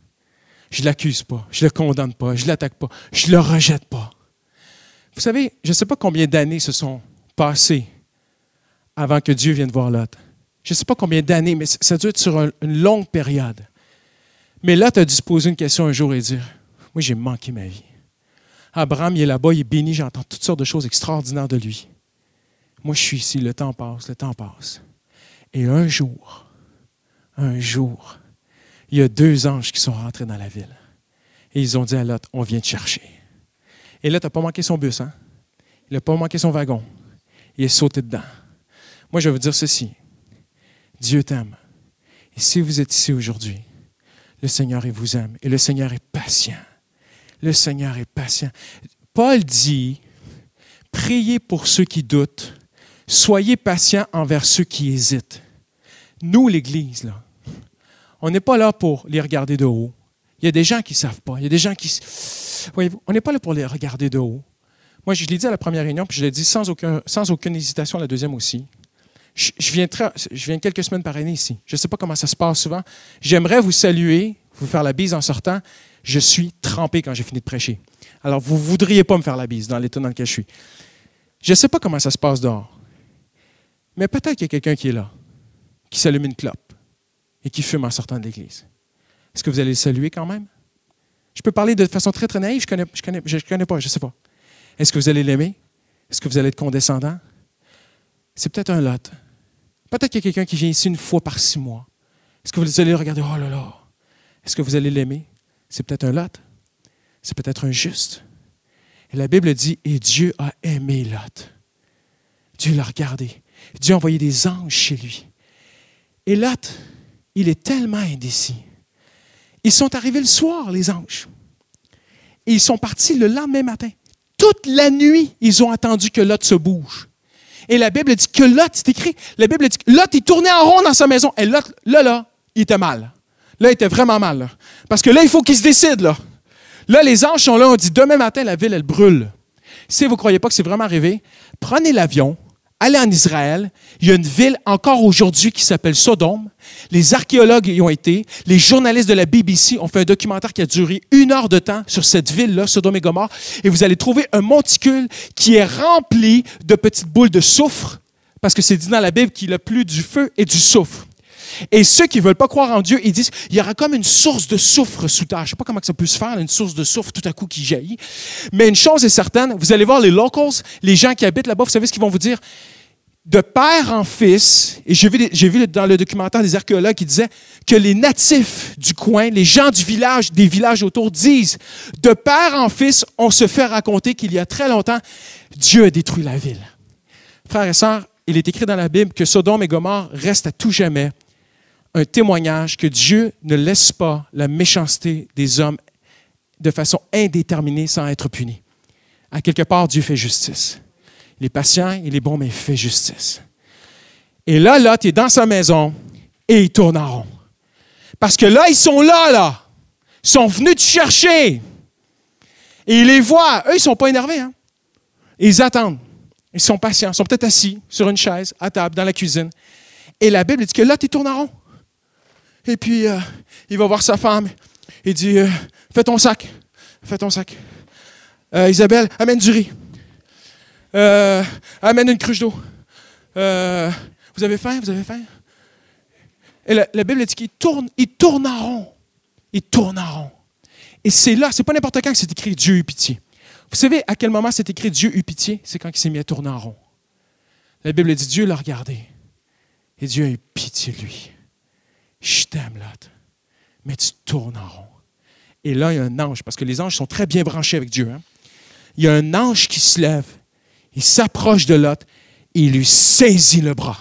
Je ne l'accuse pas, je ne le condamne pas, je ne l'attaque pas, je ne le rejette pas. Vous savez, je ne sais pas combien d'années se sont passées avant que Dieu vienne voir Lot. Je ne sais pas combien d'années, mais ça dure sur un, une longue période. Mais Lot a dû se poser une question un jour et dire, moi j'ai manqué ma vie. Abraham, il est là-bas, il est béni, j'entends toutes sortes de choses extraordinaires de lui. Moi, je suis ici, le temps passe, le temps passe. Et un jour, un jour, il y a deux anges qui sont rentrés dans la ville. Et ils ont dit à Lot, on vient te chercher. Et Lot n'a pas manqué son bus, hein? Il n'a pas manqué son wagon. Il est sauté dedans. Moi, je vais vous dire ceci. Dieu t'aime. Et si vous êtes ici aujourd'hui, le Seigneur, il vous aime. Et le Seigneur est patient. Le Seigneur est patient. Paul dit, priez pour ceux qui doutent. Soyez patients envers ceux qui hésitent. Nous, l'Église, là, on n'est pas là pour les regarder de haut. Il y a des gens qui ne savent pas. Il y a des gens qui... Voyez-vous, on n'est pas là pour les regarder de haut. Moi, je l'ai dit à la première réunion, puis je l'ai dit sans, aucun, sans aucune hésitation à la deuxième aussi. Je, je, viens très, je viens quelques semaines par année ici. Je ne sais pas comment ça se passe souvent. J'aimerais vous saluer, vous faire la bise en sortant. Je suis trempé quand j'ai fini de prêcher. Alors, vous ne voudriez pas me faire la bise dans l'état dans lequel je suis. Je ne sais pas comment ça se passe dehors. Mais peut-être qu'il y a quelqu'un qui est là, qui s'allume une clope et qui fume en sortant de l'église. Est-ce que vous allez le saluer quand même? Je peux parler de façon très, très naïve. Je ne connais, je connais, je connais pas, je ne sais pas. Est-ce que vous allez l'aimer? Est-ce que vous allez être condescendant? C'est peut-être un Lot. Peut-être qu'il y a quelqu'un qui vient ici une fois par six mois. Est-ce que vous allez le regarder? Oh là là! Est-ce que vous allez l'aimer? C'est peut-être un Lot. C'est peut-être un juste. Et la Bible dit, et Dieu a aimé Lot. Dieu l'a regardé. Dieu a envoyé des anges chez lui. Et Lot, il est tellement indécis. Ils sont arrivés le soir, les anges. Et ils sont partis le lendemain matin. Toute la nuit, ils ont attendu que Lot se bouge. Et la Bible dit que Lot, c'est écrit, la Bible dit que Lot, il tournait en rond dans sa maison. Et Lot, là, là, il était mal. Là, il était vraiment mal. Là. Parce que là, il faut qu'il se décide. Là. Là, les anges sont là, on dit, demain matin, la ville, elle brûle. Si vous ne croyez pas que c'est vraiment arrivé, prenez l'avion, allez en Israël. Il y a une ville encore aujourd'hui qui s'appelle Sodome. Les archéologues y ont été. Les journalistes de la B B C ont fait un documentaire qui a duré une heure de temps sur cette ville-là, Sodome et Gomorrhe. Et vous allez trouver un monticule qui est rempli de petites boules de soufre, parce que c'est dit dans la Bible qu'il a plu du feu et du soufre. Et ceux qui ne veulent pas croire en Dieu, ils disent, il y aura comme une source de soufre sous terre. Je ne sais pas comment ça peut se faire, une source de soufre tout à coup qui jaillit. Mais une chose est certaine, vous allez voir les locals, les gens qui habitent là-bas, vous savez ce qu'ils vont vous dire? De père en fils, et j'ai vu, j'ai vu dans le documentaire des archéologues qui disaient que les natifs du coin, les gens du village, des villages autour, disent, de père en fils, on se fait raconter qu'il y a très longtemps, Dieu a détruit la ville. Frères et sœurs, il est écrit dans la Bible que Sodome et Gomorrhe restent à tout jamais un témoignage que Dieu ne laisse pas la méchanceté des hommes de façon indéterminée sans être puni. À quelque part, Dieu fait justice. Il est patient, il est bon, mais il fait justice. Et là, Lot est dans sa maison et il tourne en rond. Parce que là, ils sont là, là. Ils sont venus te chercher. Et il les voit. Eux, ils ne sont pas énervés. Hein? Et ils attendent. Ils sont patients. Ils sont peut-être assis sur une chaise, à table, dans la cuisine. Et la Bible dit que Lot, il tourne en rond. Et puis, euh, il va voir sa femme. Il dit, euh, fais ton sac. Fais ton sac. Euh, Isabelle, amène du riz. Euh, amène une cruche d'eau. Euh, vous avez faim? Vous avez faim? Et la, la Bible dit qu'il tourne, il tourne en rond. Il tourne en rond. Et c'est là, c'est pas n'importe quand que c'est écrit Dieu eut pitié. Vous savez à quel moment c'est écrit Dieu eut pitié? C'est quand il s'est mis à tourner en rond. La Bible dit Dieu l'a regardé. Et Dieu a eu pitié de lui. Je t'aime, Lot, mais tu tournes en rond. Et là, il y a un ange, parce que les anges sont très bien branchés avec Dieu. Hein? Il y a un ange qui se lève. Il s'approche de Lot et il lui saisit le bras.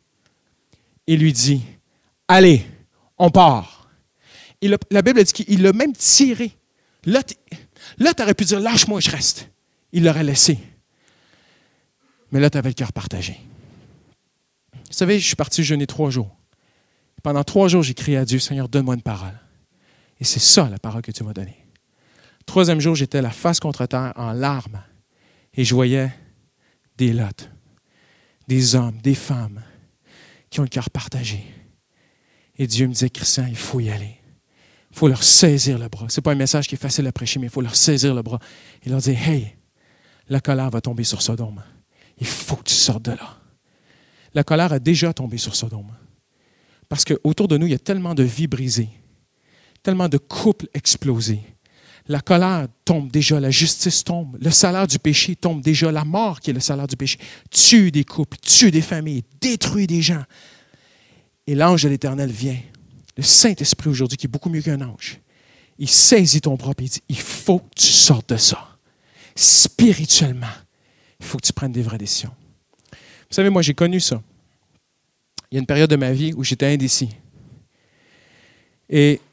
Il lui dit, allez, on part. Et le, la Bible dit qu'il l'a même tiré. Lot, Lot aurait pu dire, lâche-moi, je reste. Il l'aurait laissé. Mais Lot avait le cœur partagé. Vous savez, je suis parti jeûner trois jours. Pendant trois jours, j'ai crié à Dieu, Seigneur, donne-moi une parole. Et c'est ça la parole que tu m'as donnée. Le troisième jour, j'étais la face contre terre en larmes. Et je voyais des Lots, des hommes, des femmes qui ont le cœur partagé. Et Dieu me disait, Christian, il faut y aller. Il faut leur saisir le bras. Ce n'est pas un message qui est facile à prêcher, mais il faut leur saisir le bras et leur dire, hey, la colère va tomber sur Sodome. Il faut que tu sortes de là. La colère a déjà tombé sur Sodome. Parce qu'autour de nous, il y a tellement de vies brisées, tellement de couples explosés. La colère tombe déjà, la justice tombe, le salaire du péché tombe déjà, la mort qui est le salaire du péché tue des couples, tue des familles, détruit des gens. Et l'ange de l'Éternel vient, le Saint-Esprit aujourd'hui qui est beaucoup mieux qu'un ange. Il saisit ton bras et il dit, il faut que tu sortes de ça. Spirituellement, il faut que tu prennes des vraies décisions. Vous savez, moi j'ai connu ça. Il y a une période de ma vie où j'étais indécis. Et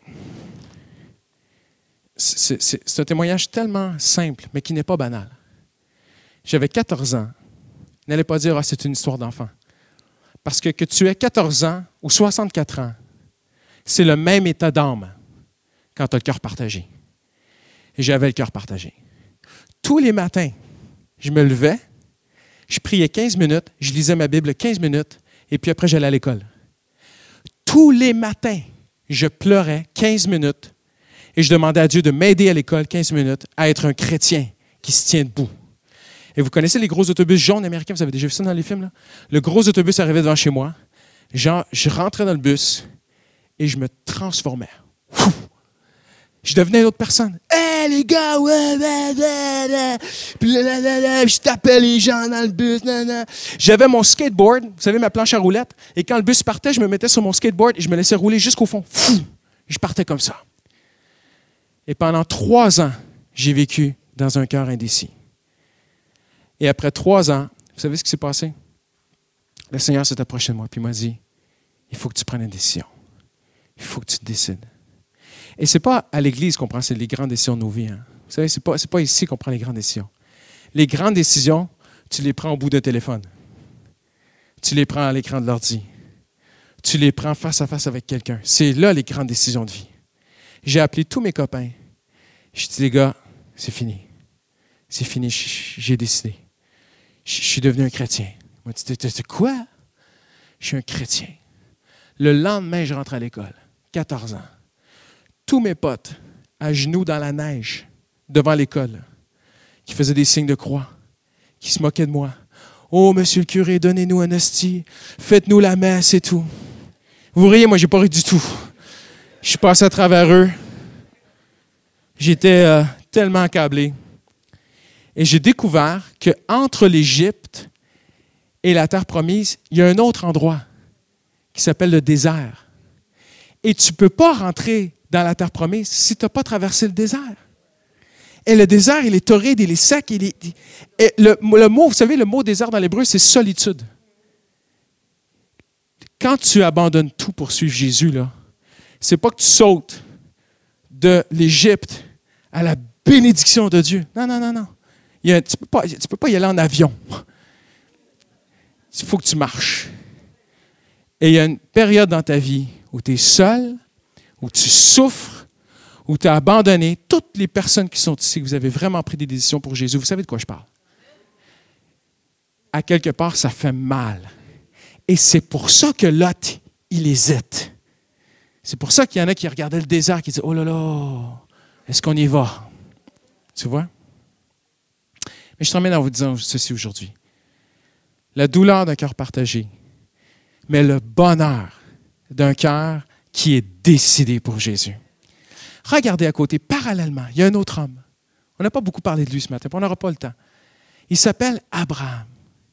C'est, c'est, c'est un témoignage tellement simple, mais qui n'est pas banal. J'avais quatorze ans. N'allez pas dire, ah, c'est une histoire d'enfant. Parce que que tu aies quatorze ans ou soixante-quatre ans, c'est le même état d'âme quand tu as le cœur partagé. Et j'avais le cœur partagé. Tous les matins, je me levais, je priais quinze minutes, je lisais ma Bible quinze minutes, et puis après, j'allais à l'école. Tous les matins, je pleurais quinze minutes, et je demandais à Dieu de m'aider à l'école quinze minutes à être un chrétien qui se tient debout. Et vous connaissez les gros autobus jaunes américains? Vous avez déjà vu ça dans les films? Là? Le gros autobus arrivait devant chez moi. Genre, je rentrais dans le bus et je me transformais. Ouf! Je devenais une autre personne. « Hé, hey, les gars! Ouais, ouais, ouais, ouais. » Puis là, là, là, là, je tapais les gens dans le bus. Là, là. J'avais mon skateboard, vous savez, ma planche à roulettes. Et quand le bus partait, je me mettais sur mon skateboard et je me laissais rouler jusqu'au fond. Fou! Je partais comme ça. Et pendant trois ans, j'ai vécu dans un cœur indécis. Et après trois ans, vous savez ce qui s'est passé? Le Seigneur s'est approché de moi et m'a dit, il faut que tu prennes une décision. Il faut que tu te décides. Et ce n'est pas à l'Église qu'on prend les grandes décisions de nos vies. Hein. Vous savez, ce n'est pas, c'est pas ici qu'on prend les grandes décisions. Les grandes décisions, tu les prends au bout d'un téléphone. Tu les prends à l'écran de l'ordi. Tu les prends face à face avec quelqu'un. C'est là les grandes décisions de vie. J'ai appelé tous mes copains. J'ai dit, les gars, c'est fini. C'est fini, j'ai décidé. Je suis devenu un chrétien. Ils m'ont dit, tu quoi? Je suis un chrétien. Le lendemain, je rentre à l'école, quatorze ans. Tous mes potes, à genoux dans la neige, devant l'école, qui faisaient des signes de croix, qui se moquaient de moi. « Oh, monsieur le curé, donnez-nous un hostie, faites-nous la messe et tout. » Vous riez, moi, j'ai pas ri du tout. Je suis passé à travers eux. J'étais euh, tellement accablé. Et j'ai découvert qu'entre l'Égypte et la terre promise, il y a un autre endroit qui s'appelle le désert. Et tu ne peux pas rentrer dans la terre promise si tu n'as pas traversé le désert. Et le désert, il est torride, il est sec. Il est... Et le, le mot, vous savez, le mot désert dans l'hébreu, c'est solitude. Quand tu abandonnes tout pour suivre Jésus, là, c'est pas que tu sautes de l'Égypte à la bénédiction de Dieu. Non, non, non, non. Il y a, tu ne peux pas, tu peux pas y aller en avion. Il faut que tu marches. Et il y a une période dans ta vie où tu es seul, où tu souffres, où tu as abandonné toutes les personnes qui sont ici, que vous avez vraiment pris des décisions pour Jésus. Vous savez de quoi je parle. À quelque part, ça fait mal. Et c'est pour ça que Lot, il hésite. C'est pour ça qu'il y en a qui regardaient le désert, qui disaient « Oh là là, est-ce qu'on y va? » Tu vois? Mais je termine en vous disant ceci aujourd'hui. La douleur d'un cœur partagé, mais le bonheur d'un cœur qui est décidé pour Jésus. Regardez à côté, parallèlement, il y a un autre homme. On n'a pas beaucoup parlé de lui ce matin, on n'aura pas le temps. Il s'appelle Abraham.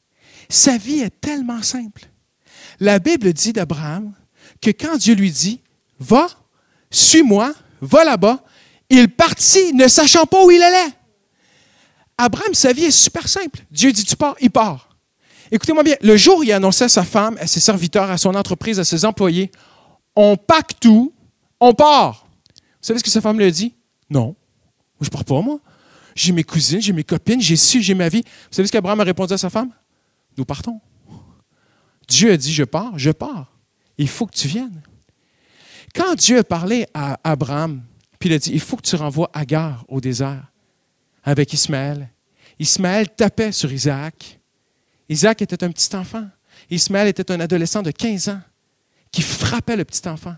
Sa vie est tellement simple. La Bible dit d'Abraham que quand Dieu lui dit « Va, suis-moi, va là-bas », il partit ne sachant pas où il allait. Abraham, sa vie est super simple. Dieu dit « Tu pars », il part. Écoutez-moi bien, le jour où il annonçait à sa femme, à ses serviteurs, à son entreprise, à ses employés, « On pack tout, on part ». Vous savez ce que sa femme lui a dit? « Non, je ne pars pas, moi. J'ai mes cousines, j'ai mes copines, j'ai su, j'ai ma vie. » Vous savez ce qu'Abraham a répondu à sa femme? « Nous partons. » Dieu a dit « Je pars, je pars. Il faut que tu viennes. » Quand Dieu a parlé à Abraham, puis il a dit « Il faut que tu renvoies Agar au désert avec Ismaël. » Ismaël tapait sur Isaac. Isaac était un petit enfant. Ismaël était un adolescent de quinze ans qui frappait le petit enfant.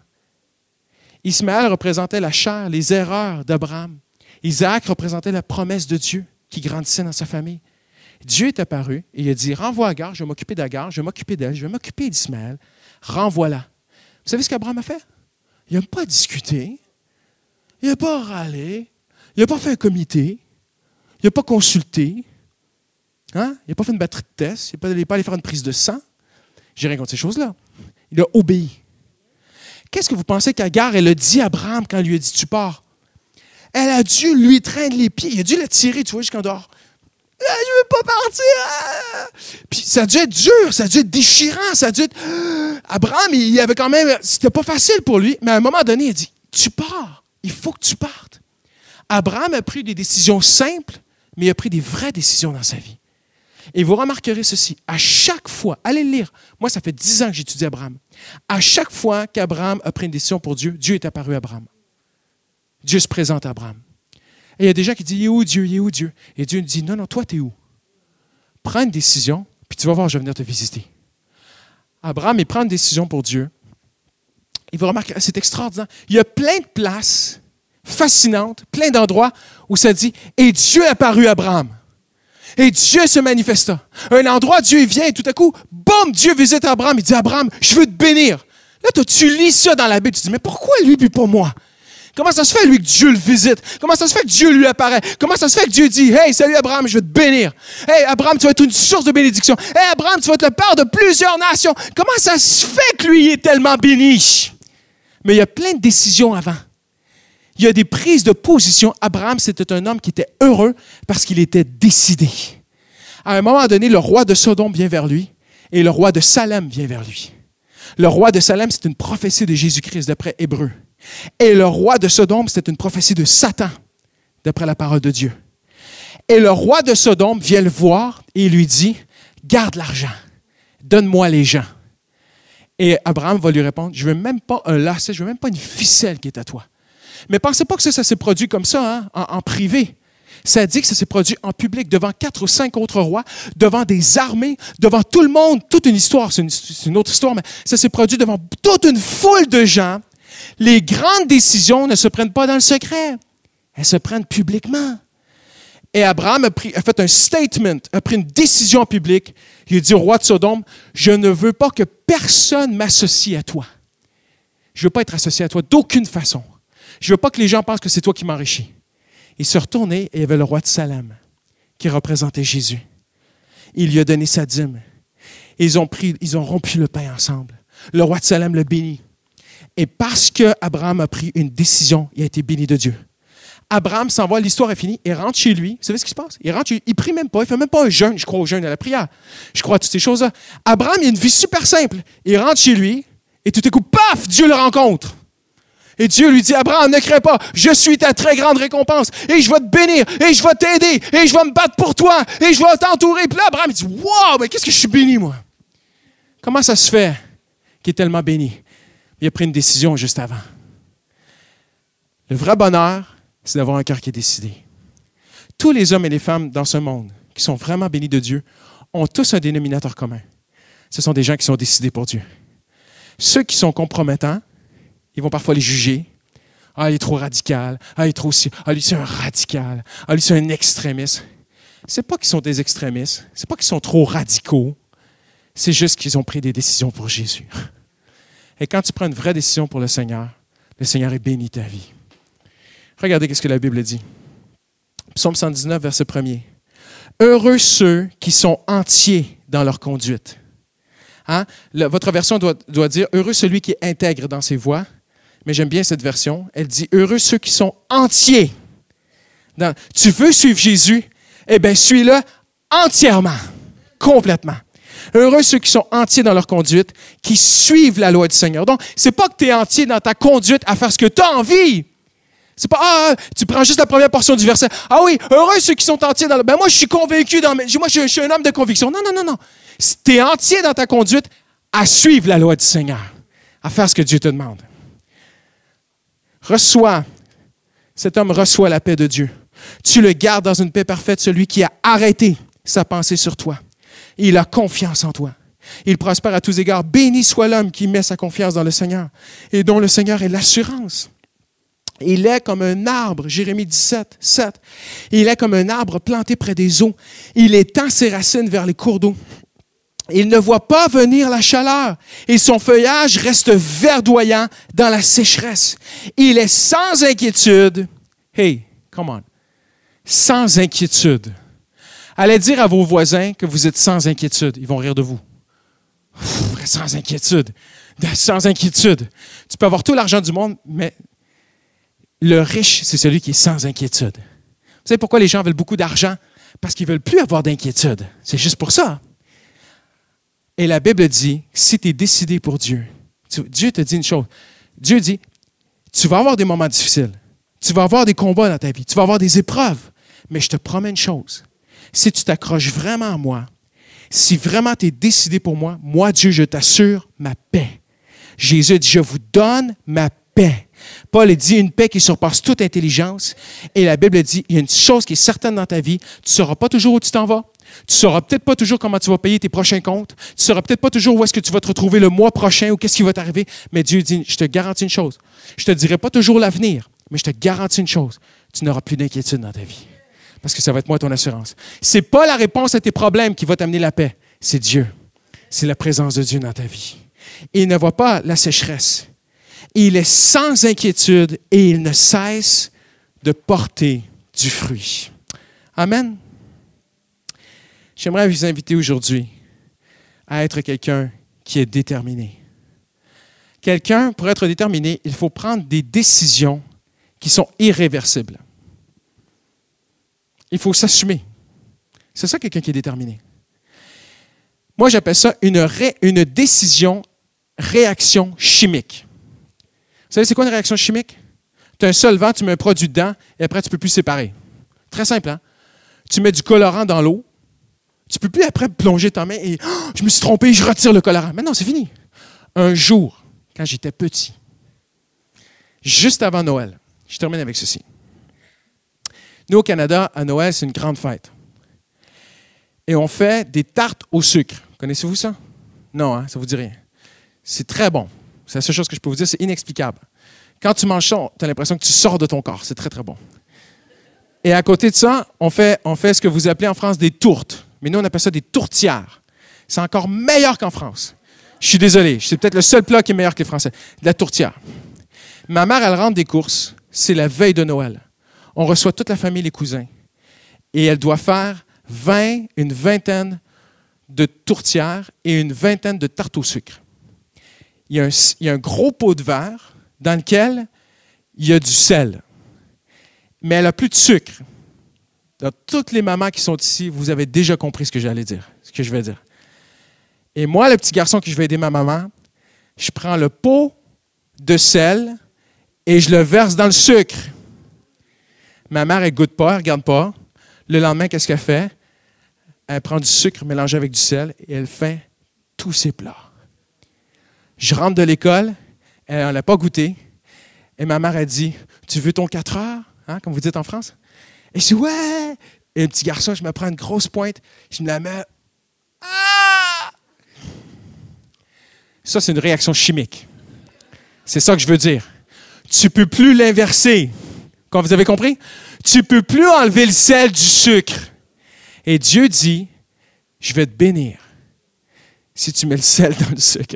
Ismaël représentait la chair, les erreurs d'Abraham. Isaac représentait la promesse de Dieu qui grandissait dans sa famille. Dieu est apparu et il a dit « Renvoie Agar, je vais m'occuper d'Agar, je vais m'occuper d'elle, je vais m'occuper d'Ismaël. Renvoie-la. » Vous savez ce qu'Abraham a fait? Il n'a pas discuté, il n'a pas râlé, il n'a pas fait un comité, il n'a pas consulté, hein? Il n'a pas fait une batterie de test, il n'est pas allé faire une prise de sang. J'ai rien contre ces choses-là. Il a obéi. Qu'est-ce que vous pensez qu'Agar, elle a dit à Abraham quand elle lui a dit « Tu pars » ? Elle a dû lui traîner les pieds, il a dû la tirer, tu vois, jusqu'en dehors. « Je ne veux pas partir! » Puis ça a dû être dur, ça a dû être déchirant, ça a dû être... Abraham, il avait quand même... C'était pas facile pour lui, mais à un moment donné, il a dit « Tu pars, il faut que tu partes. » Abraham a pris des décisions simples, mais il a pris des vraies décisions dans sa vie. Et vous remarquerez ceci, à chaque fois, allez le lire, moi ça fait dix ans que j'étudie Abraham, à chaque fois qu'Abraham a pris une décision pour Dieu, Dieu est apparu à Abraham. Dieu se présente à Abraham. Et il y a des gens qui disent « Il est où Dieu? Il est où Dieu? » Et Dieu dit « Non, non, toi, tu es où? Prends une décision, puis tu vas voir, je vais venir te visiter. » Abraham, il prend une décision pour Dieu. Et vous remarquerez, c'est extraordinaire. Il y a plein de places fascinantes, plein d'endroits où ça dit « Et Dieu est apparu à Abraham. » Et Dieu se manifesta. Un endroit, Dieu vient et tout à coup, boum, Dieu visite Abraham. Il dit « Abraham, je veux te bénir. » Là, toi, tu lis ça dans la Bible, tu te dis « Mais pourquoi lui, puis pas moi? » Comment ça se fait, lui, que Dieu le visite? Comment ça se fait que Dieu lui apparaît? Comment ça se fait que Dieu dit, « Hey, salut Abraham, je vais te bénir. Hey, Abraham, tu vas être une source de bénédiction. Hey, Abraham, tu vas être le père de plusieurs nations. » Comment ça se fait que lui, il est tellement béni? Mais il y a plein de décisions avant. Il y a des prises de position. Abraham, c'était un homme qui était heureux parce qu'il était décidé. À un moment donné, le roi de Sodome vient vers lui et le roi de Salem vient vers lui. Le roi de Salem, c'est une prophétie de Jésus-Christ d'après Hébreu. Et le roi de Sodome, c'était une prophétie de Satan, d'après la parole de Dieu. Et le roi de Sodome vient le voir et lui dit, « Garde l'argent, donne-moi les gens. » Et Abraham va lui répondre, « Je ne veux même pas un lacet, je ne veux même pas une ficelle qui est à toi. » Mais pensez pas que ça, ça s'est produit comme ça, hein, en, en privé. Ça dit que ça s'est produit en public, devant quatre ou cinq autres rois, devant des armées, devant tout le monde, toute une histoire, c'est une, c'est une autre histoire, mais ça s'est produit devant toute une foule de gens. Les grandes décisions ne se prennent pas dans le secret, elles se prennent publiquement. Et Abraham a, pris, a fait un statement, a pris une décision publique. Il a dit au roi de Sodome, « Je ne veux pas que personne m'associe à toi. Je ne veux pas être associé à toi d'aucune façon. Je ne veux pas que les gens pensent que c'est toi qui m'enrichis. » Il se retournait et il y avait le roi de Salem qui représentait Jésus. Il lui a donné sa dîme. Ils ont, pris, ils ont rompu le pain ensemble. Le roi de Salem le bénit. Et parce qu'Abraham a pris une décision, il a été béni de Dieu. Abraham s'en va, l'histoire est finie, il rentre chez lui. Vous savez ce qui se passe? Il rentre chez lui, il ne prie même pas, il ne fait même pas un jeûne. Je crois au jeûne, à la prière. Je crois à toutes ces choses-là. Abraham, il a une vie super simple. Il rentre chez lui et tout à coup, paf, Dieu le rencontre. Et Dieu lui dit, Abraham, ne crains pas, je suis ta très grande récompense et je vais te bénir et je vais t'aider et je vais me battre pour toi et je vais t'entourer. Puis là, Abraham, il dit, wow, mais qu'est-ce que je suis béni, moi? Comment ça se fait qu'il est tellement béni? Il a pris une décision juste avant. Le vrai bonheur, c'est d'avoir un cœur qui est décidé. Tous les hommes et les femmes dans ce monde qui sont vraiment bénis de Dieu ont tous un dénominateur commun. Ce sont des gens qui sont décidés pour Dieu. Ceux qui sont compromettants, ils vont parfois les juger. Ah, il est trop radical. Ah, il est trop aussi. Ah, lui, c'est un radical. Ah, lui, c'est un extrémiste. C'est pas qu'ils sont des extrémistes. C'est pas qu'ils sont trop radicaux. C'est juste qu'ils ont pris des décisions pour Jésus. Et quand tu prends une vraie décision pour le Seigneur, le Seigneur est béni ta vie. Regardez ce que la Bible dit. Psaume cent dix-neuf, verset premier. Heureux ceux qui sont entiers dans leur conduite. Hein? Le, votre version doit, doit dire heureux celui qui est intègre dans ses voies. Mais j'aime bien cette version. Elle dit heureux ceux qui sont entiers. Dans, tu veux suivre Jésus? Eh bien, suis-le entièrement, complètement. Heureux ceux qui sont entiers dans leur conduite, qui suivent la loi du Seigneur. Donc, ce n'est pas que tu es entier dans ta conduite à faire ce que tu as envie. C'est pas, ah, tu prends juste la première portion du verset. Ah oui, heureux ceux qui sont entiers dans le... Ben moi, je suis convaincu, dans mes... moi, je, je suis un homme de conviction. Non, non, non, non. Tu es entier dans ta conduite à suivre la loi du Seigneur, à faire ce que Dieu te demande. Reçois, cet homme reçoit la paix de Dieu. Tu le gardes dans une paix parfaite, celui qui a arrêté sa pensée sur toi. Il a confiance en toi. Il prospère à tous égards. Béni soit l'homme qui met sa confiance dans le Seigneur et dont le Seigneur est l'assurance. Il est comme un arbre, Jérémie dix-sept, sept. Il est comme un arbre planté près des eaux. Il étend ses racines vers les cours d'eau. Il ne voit pas venir la chaleur et son feuillage reste verdoyant dans la sécheresse. Il est sans inquiétude. Hey, come on. Sans inquiétude. Allez dire à vos voisins que vous êtes sans inquiétude. Ils vont rire de vous. Pff, sans inquiétude. Sans inquiétude. Tu peux avoir tout l'argent du monde, mais le riche, c'est celui qui est sans inquiétude. Vous savez pourquoi les gens veulent beaucoup d'argent? Parce qu'ils ne veulent plus avoir d'inquiétude. C'est juste pour ça. Et la Bible dit, si tu es décidé pour Dieu, tu, Dieu te dit une chose. Dieu dit, tu vas avoir des moments difficiles. Tu vas avoir des combats dans ta vie. Tu vas avoir des épreuves. Mais je te promets une chose. Si tu t'accroches vraiment à moi, si vraiment tu es décidé pour moi, moi, Dieu, je t'assure ma paix. Jésus dit, je vous donne ma paix. Paul dit une paix qui surpasse toute intelligence. Et la Bible dit, il y a une chose qui est certaine dans ta vie, tu ne sauras pas toujours où tu t'en vas. Tu ne sauras peut-être pas toujours comment tu vas payer tes prochains comptes. Tu ne sauras peut-être pas toujours où est-ce que tu vas te retrouver le mois prochain ou qu'est-ce qui va t'arriver. Mais Dieu dit, je te garantis une chose. Je ne te dirai pas toujours l'avenir, mais je te garantis une chose. Tu n'auras plus d'inquiétude dans ta vie. Parce que ça va être moi ton assurance. Ce n'est pas la réponse à tes problèmes qui va t'amener la paix. C'est Dieu. C'est la présence de Dieu dans ta vie. Et il ne voit pas la sécheresse. Il est sans inquiétude et il ne cesse de porter du fruit. Amen. J'aimerais vous inviter aujourd'hui à être quelqu'un qui est déterminé. Quelqu'un, pour être déterminé, il faut prendre des décisions qui sont irréversibles. Il faut s'assumer. C'est ça, quelqu'un qui est déterminé. Moi, j'appelle ça une, ré, une décision réaction chimique. Vous savez, c'est quoi une réaction chimique? Tu as un solvant, tu mets un produit dedans, et après, tu ne peux plus séparer. Très simple, hein? Tu mets du colorant dans l'eau, tu ne peux plus après plonger ta main et oh, je me suis trompé, je retire le colorant. Mais non, c'est fini. Un jour, quand j'étais petit, juste avant Noël, je termine avec ceci. Nous, au Canada, à Noël, c'est une grande fête. Et on fait des tartes au sucre. Connaissez-vous ça? Non, hein, ça ne vous dit rien. C'est très bon. C'est la seule chose que je peux vous dire, c'est inexplicable. Quand tu manges ça, tu as l'impression que tu sors de ton corps. C'est très, très bon. Et à côté de ça, on fait, on fait ce que vous appelez en France des tourtes. Mais nous, on appelle ça des tourtières. C'est encore meilleur qu'en France. Je suis désolé, c'est peut-être le seul plat qui est meilleur que les Français. De la tourtière. Ma mère, elle rentre des courses. C'est la veille de Noël. On reçoit toute la famille, les cousins. Et elle doit faire vingt, une vingtaine de tourtières et une vingtaine de tartes au sucre. Il y a un, il y a un gros pot de verre dans lequel il y a du sel. Mais elle n'a plus de sucre. Donc, toutes les mamans qui sont ici, vous avez déjà compris ce que j'allais dire, ce que je vais dire. Et moi, le petit garçon qui je vais aider ma maman, je prends le pot de sel et je le verse dans le sucre. Ma mère, elle ne goûte pas, elle ne regarde pas. Le lendemain, qu'est-ce qu'elle fait? Elle prend du sucre mélangé avec du sel et elle fait tous ses plats. Je rentre de l'école, elle ne l'a pas goûté. Et ma mère a dit, « Tu veux ton quatre heures? Hein, comme vous dites en France? » Et je dis, « Ouais! » Et le petit garçon, je me prends une grosse pointe, je me la mets. Ah! Ça, c'est une réaction chimique. C'est ça que je veux dire. Tu ne peux plus l'inverser. Quand vous avez compris? Tu ne peux plus enlever le sel du sucre. Et Dieu dit, je vais te bénir si tu mets le sel dans le sucre.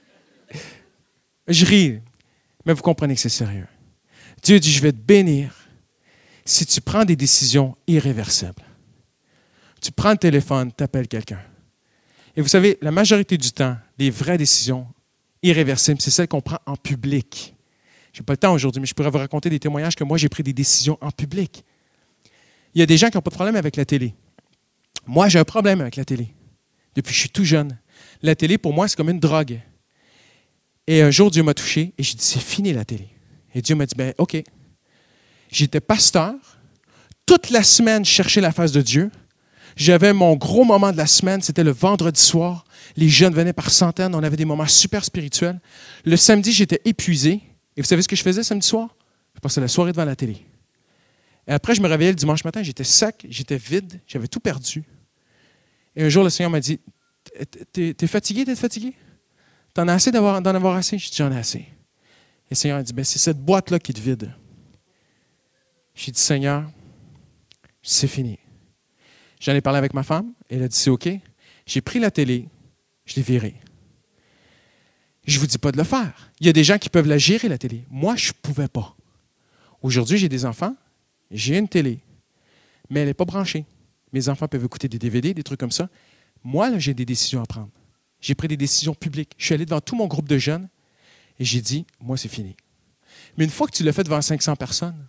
Je ris, mais vous comprenez que c'est sérieux. Dieu dit, je vais te bénir si tu prends des décisions irréversibles. Tu prends le téléphone, tu appelles quelqu'un. Et vous savez, la majorité du temps, les vraies décisions irréversibles, c'est celles qu'on prend en public. Je n'ai pas le temps aujourd'hui, mais je pourrais vous raconter des témoignages que moi, j'ai pris des décisions en public. Il y a des gens qui n'ont pas de problème avec la télé. Moi, j'ai un problème avec la télé. Depuis que je suis tout jeune. La télé, pour moi, c'est comme une drogue. Et un jour, Dieu m'a touché et j'ai dit, c'est fini la télé. Et Dieu m'a dit, ben OK. J'étais pasteur. Toute la semaine, je cherchais la face de Dieu. J'avais mon gros moment de la semaine, c'était le vendredi soir. Les jeunes venaient par centaines, on avait des moments super spirituels. Le samedi, j'étais épuisé. Et vous savez ce que je faisais samedi soir? Je passais la soirée devant la télé. Et après, je me réveillais le dimanche matin, j'étais sec, j'étais vide, j'avais tout perdu. Et un jour, le Seigneur m'a dit, t'es, t'es fatigué d'être fatigué? T'en as assez d'avoir, d'en avoir assez? Je dis, j'en ai assez. Et le Seigneur a dit, ben, c'est cette boîte-là qui te vide. J'ai dit, Seigneur, c'est fini. J'en ai parlé avec ma femme, elle a dit, c'est OK. J'ai pris la télé, je l'ai virée. Je ne vous dis pas de le faire. Il y a des gens qui peuvent la gérer, la télé. Moi, je ne pouvais pas. Aujourd'hui, j'ai des enfants, j'ai une télé, mais elle n'est pas branchée. Mes enfants peuvent écouter des D V D, des trucs comme ça. Moi, là, j'ai des décisions à prendre. J'ai pris des décisions publiques. Je suis allé devant tout mon groupe de jeunes et j'ai dit, moi, c'est fini. Mais une fois que tu l'as fait devant cinq cents personnes,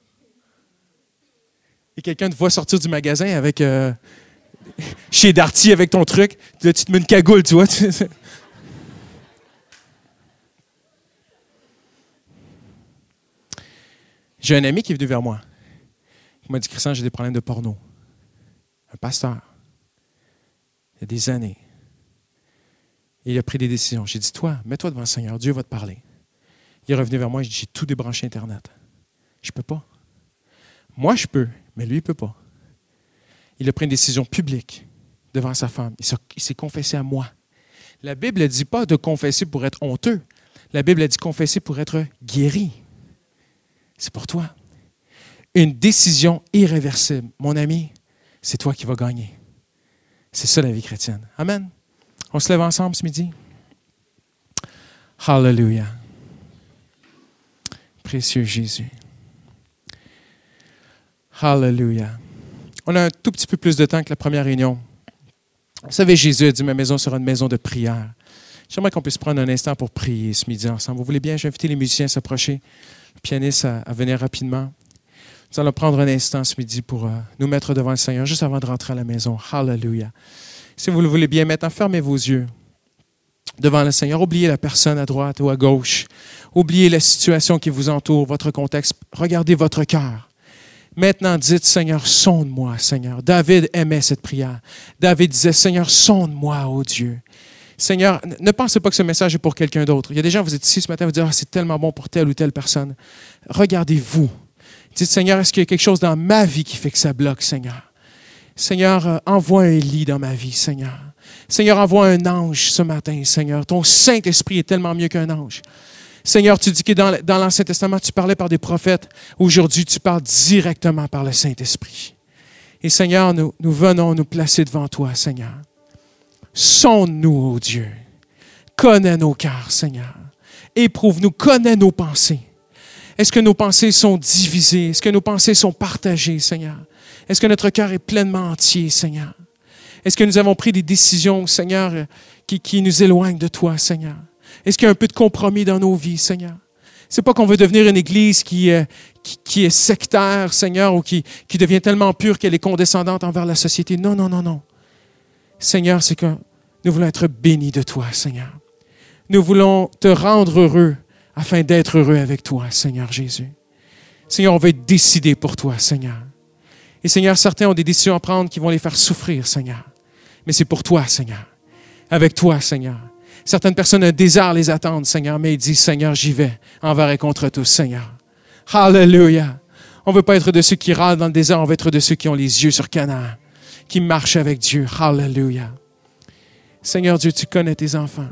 et quelqu'un te voit sortir du magasin avec euh, chez Darty avec ton truc, là, tu te mets une cagoule, tu vois. J'ai un ami qui est venu vers moi. Il m'a dit, Christian, j'ai des problèmes de porno. Un pasteur. Il y a des années. Et il a pris des décisions. J'ai dit, toi, mets-toi devant le Seigneur, Dieu va te parler. Il est revenu vers moi et j'ai dit, j'ai tout débranché Internet. Je ne peux pas. Moi, je peux, mais lui, il ne peut pas. Il a pris une décision publique devant sa femme. Il s'est confessé à moi. La Bible ne dit pas de confesser pour être honteux. La Bible a dit confesser pour être guéri. C'est pour toi. Une décision irréversible. Mon ami, c'est toi qui vas gagner. C'est ça la vie chrétienne. Amen. On se lève ensemble ce midi. Hallelujah. Précieux Jésus. Hallelujah. On a un tout petit peu plus de temps que la première réunion. Vous savez, Jésus a dit, ma maison sera une maison de prière. J'aimerais qu'on puisse prendre un instant pour prier ce midi ensemble. Vous voulez bien, j'ai invité les musiciens à s'approcher, le pianiste à, à venir rapidement. Nous allons prendre un instant ce midi pour euh, nous mettre devant le Seigneur, juste avant de rentrer à la maison. Hallelujah. Si vous le voulez bien, maintenant, fermez vos yeux devant le Seigneur. Oubliez la personne à droite ou à gauche. Oubliez la situation qui vous entoure, votre contexte. Regardez votre cœur. Maintenant, dites, Seigneur, sonde-moi, Seigneur. David aimait cette prière. David disait, Seigneur, sonde-moi, ô Dieu. Seigneur, ne pensez pas que ce message est pour quelqu'un d'autre. Il y a des gens, vous êtes ici ce matin, vous dites, ah, c'est tellement bon pour telle ou telle personne. Regardez-vous. Dites, Seigneur, est-ce qu'il y a quelque chose dans ma vie qui fait que ça bloque, Seigneur? Seigneur, euh, envoie un lit dans ma vie, Seigneur. Seigneur, envoie un ange ce matin, Seigneur. Ton Saint-Esprit est tellement mieux qu'un ange. Seigneur, tu dis que dans, dans l'Ancien Testament, tu parlais par des prophètes. Aujourd'hui, tu parles directement par le Saint-Esprit. Et Seigneur, nous, nous venons nous placer devant toi, Seigneur. Sonde-nous, ô Dieu. Connais nos cœurs, Seigneur. Éprouve-nous, connais nos pensées. Est-ce que nos pensées sont divisées? Est-ce que nos pensées sont partagées, Seigneur? Est-ce que notre cœur est pleinement entier, Seigneur? Est-ce que nous avons pris des décisions, Seigneur, qui, qui nous éloignent de toi, Seigneur? Est-ce qu'il y a un peu de compromis dans nos vies, Seigneur? C'est pas qu'on veut devenir une Église qui, euh, qui, qui est sectaire, Seigneur, ou qui, qui devient tellement pure qu'elle est condescendante envers la société. Non, non, non, non. Seigneur, c'est que nous voulons être bénis de toi, Seigneur. Nous voulons te rendre heureux afin d'être heureux avec toi, Seigneur Jésus. Seigneur, on veut être décidés pour toi, Seigneur. Et Seigneur, certains ont des décisions à prendre qui vont les faire souffrir, Seigneur. Mais c'est pour toi, Seigneur. Avec toi, Seigneur. Certaines personnes, un désert les attendent, Seigneur, mais ils disent, Seigneur, j'y vais, envers et contre tous, Seigneur. Alléluia. On ne veut pas être de ceux qui râlent dans le désert, on veut être de ceux qui ont les yeux sur Canaan, qui marchent avec Dieu. Alléluia. Seigneur Dieu, tu connais tes enfants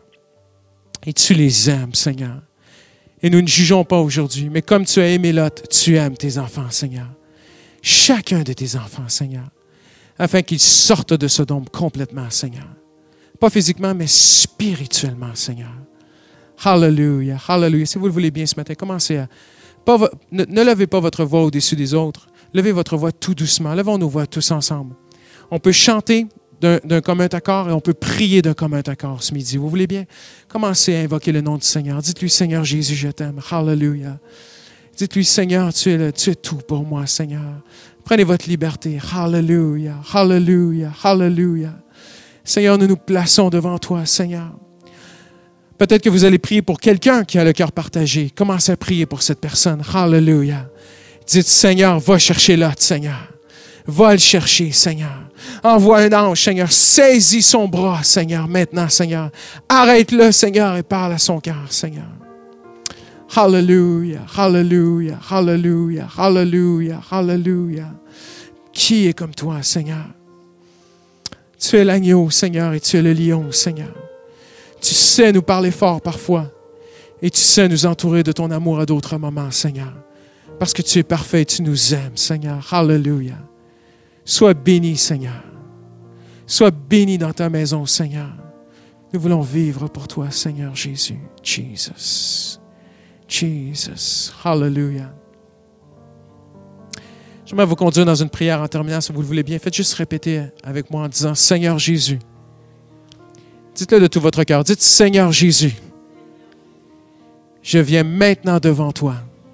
et tu les aimes, Seigneur. Et nous ne jugeons pas aujourd'hui, mais comme tu as aimé Lot, tu aimes tes enfants, Seigneur. Chacun de tes enfants, Seigneur, afin qu'ils sortent de Sodome complètement, Seigneur. Pas physiquement, mais spirituellement, Seigneur. Hallelujah, hallelujah. Si vous le voulez bien ce matin, commencez à... Pas, ne, ne levez pas votre voix au-dessus des autres. Levez votre voix tout doucement. Levons nos voix tous ensemble. On peut chanter d'un, d'un commun accord et on peut prier d'un commun accord ce midi. Vous voulez bien? Commencez à invoquer le nom du Seigneur. Dites-lui, Seigneur Jésus, je t'aime. Hallelujah. Dites-lui, Seigneur, tu es, le, tu es tout pour moi, Seigneur. Prenez votre liberté. Hallelujah, hallelujah, hallelujah. Seigneur, nous nous plaçons devant toi, Seigneur. Peut-être que vous allez prier pour quelqu'un qui a le cœur partagé. Commencez à prier pour cette personne. Hallelujah. Dites, Seigneur, va chercher Lot, Seigneur. Va le chercher, Seigneur. Envoie un ange, Seigneur. Saisis son bras, Seigneur, maintenant, Seigneur. Arrête-le, Seigneur, et parle à son cœur, Seigneur. Hallelujah, hallelujah, hallelujah, hallelujah, hallelujah. Qui est comme toi, Seigneur? Tu es l'agneau, Seigneur, et tu es le lion, Seigneur. Tu sais nous parler fort parfois, et tu sais nous entourer de ton amour à d'autres moments, Seigneur. Parce que tu es parfait et tu nous aimes, Seigneur. Hallelujah. Sois béni, Seigneur. Sois béni dans ta maison, Seigneur. Nous voulons vivre pour toi, Seigneur Jésus. Jesus. Jesus. Hallelujah. J'aimerais vous conduire dans une prière en terminant, si vous le voulez bien. Faites juste répéter avec moi en disant, Seigneur Jésus. Dites-le de tout votre cœur. Dites, Seigneur Jésus, je viens maintenant devant toi.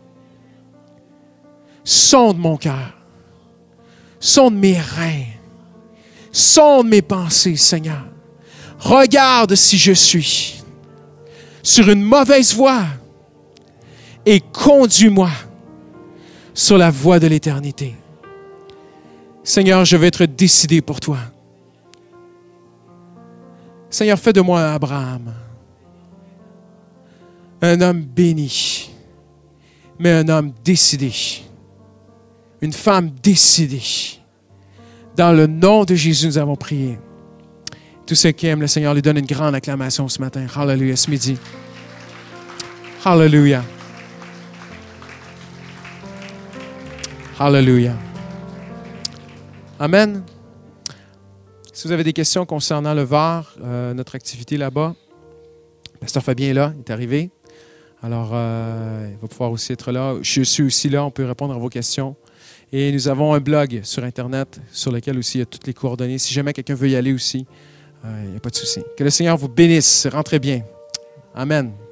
Sonde mon cœur. Sonde mes reins. Sonde mes pensées, Seigneur. Regarde si je suis sur une mauvaise voie et conduis-moi sur la voie de l'éternité. Seigneur, je veux être décidé pour toi. Seigneur, fais de moi un Abraham, un homme béni, mais un homme décidé, une femme décidée. Dans le nom de Jésus, nous avons prié. Tous ceux qui aiment le Seigneur lui donnent une grande acclamation ce matin. Hallelujah, ce midi. Hallelujah. Hallelujah. Amen. Si vous avez des questions concernant le V A R, euh, notre activité là-bas, Pasteur Fabien est là, il est arrivé. Alors, euh, il va pouvoir aussi être là. Je suis aussi là, on peut répondre à vos questions. Et nous avons un blog sur Internet sur lequel aussi il y a toutes les coordonnées. Si jamais quelqu'un veut y aller aussi, euh, il n'y a pas de souci. Que le Seigneur vous bénisse. Rentrez bien. Amen.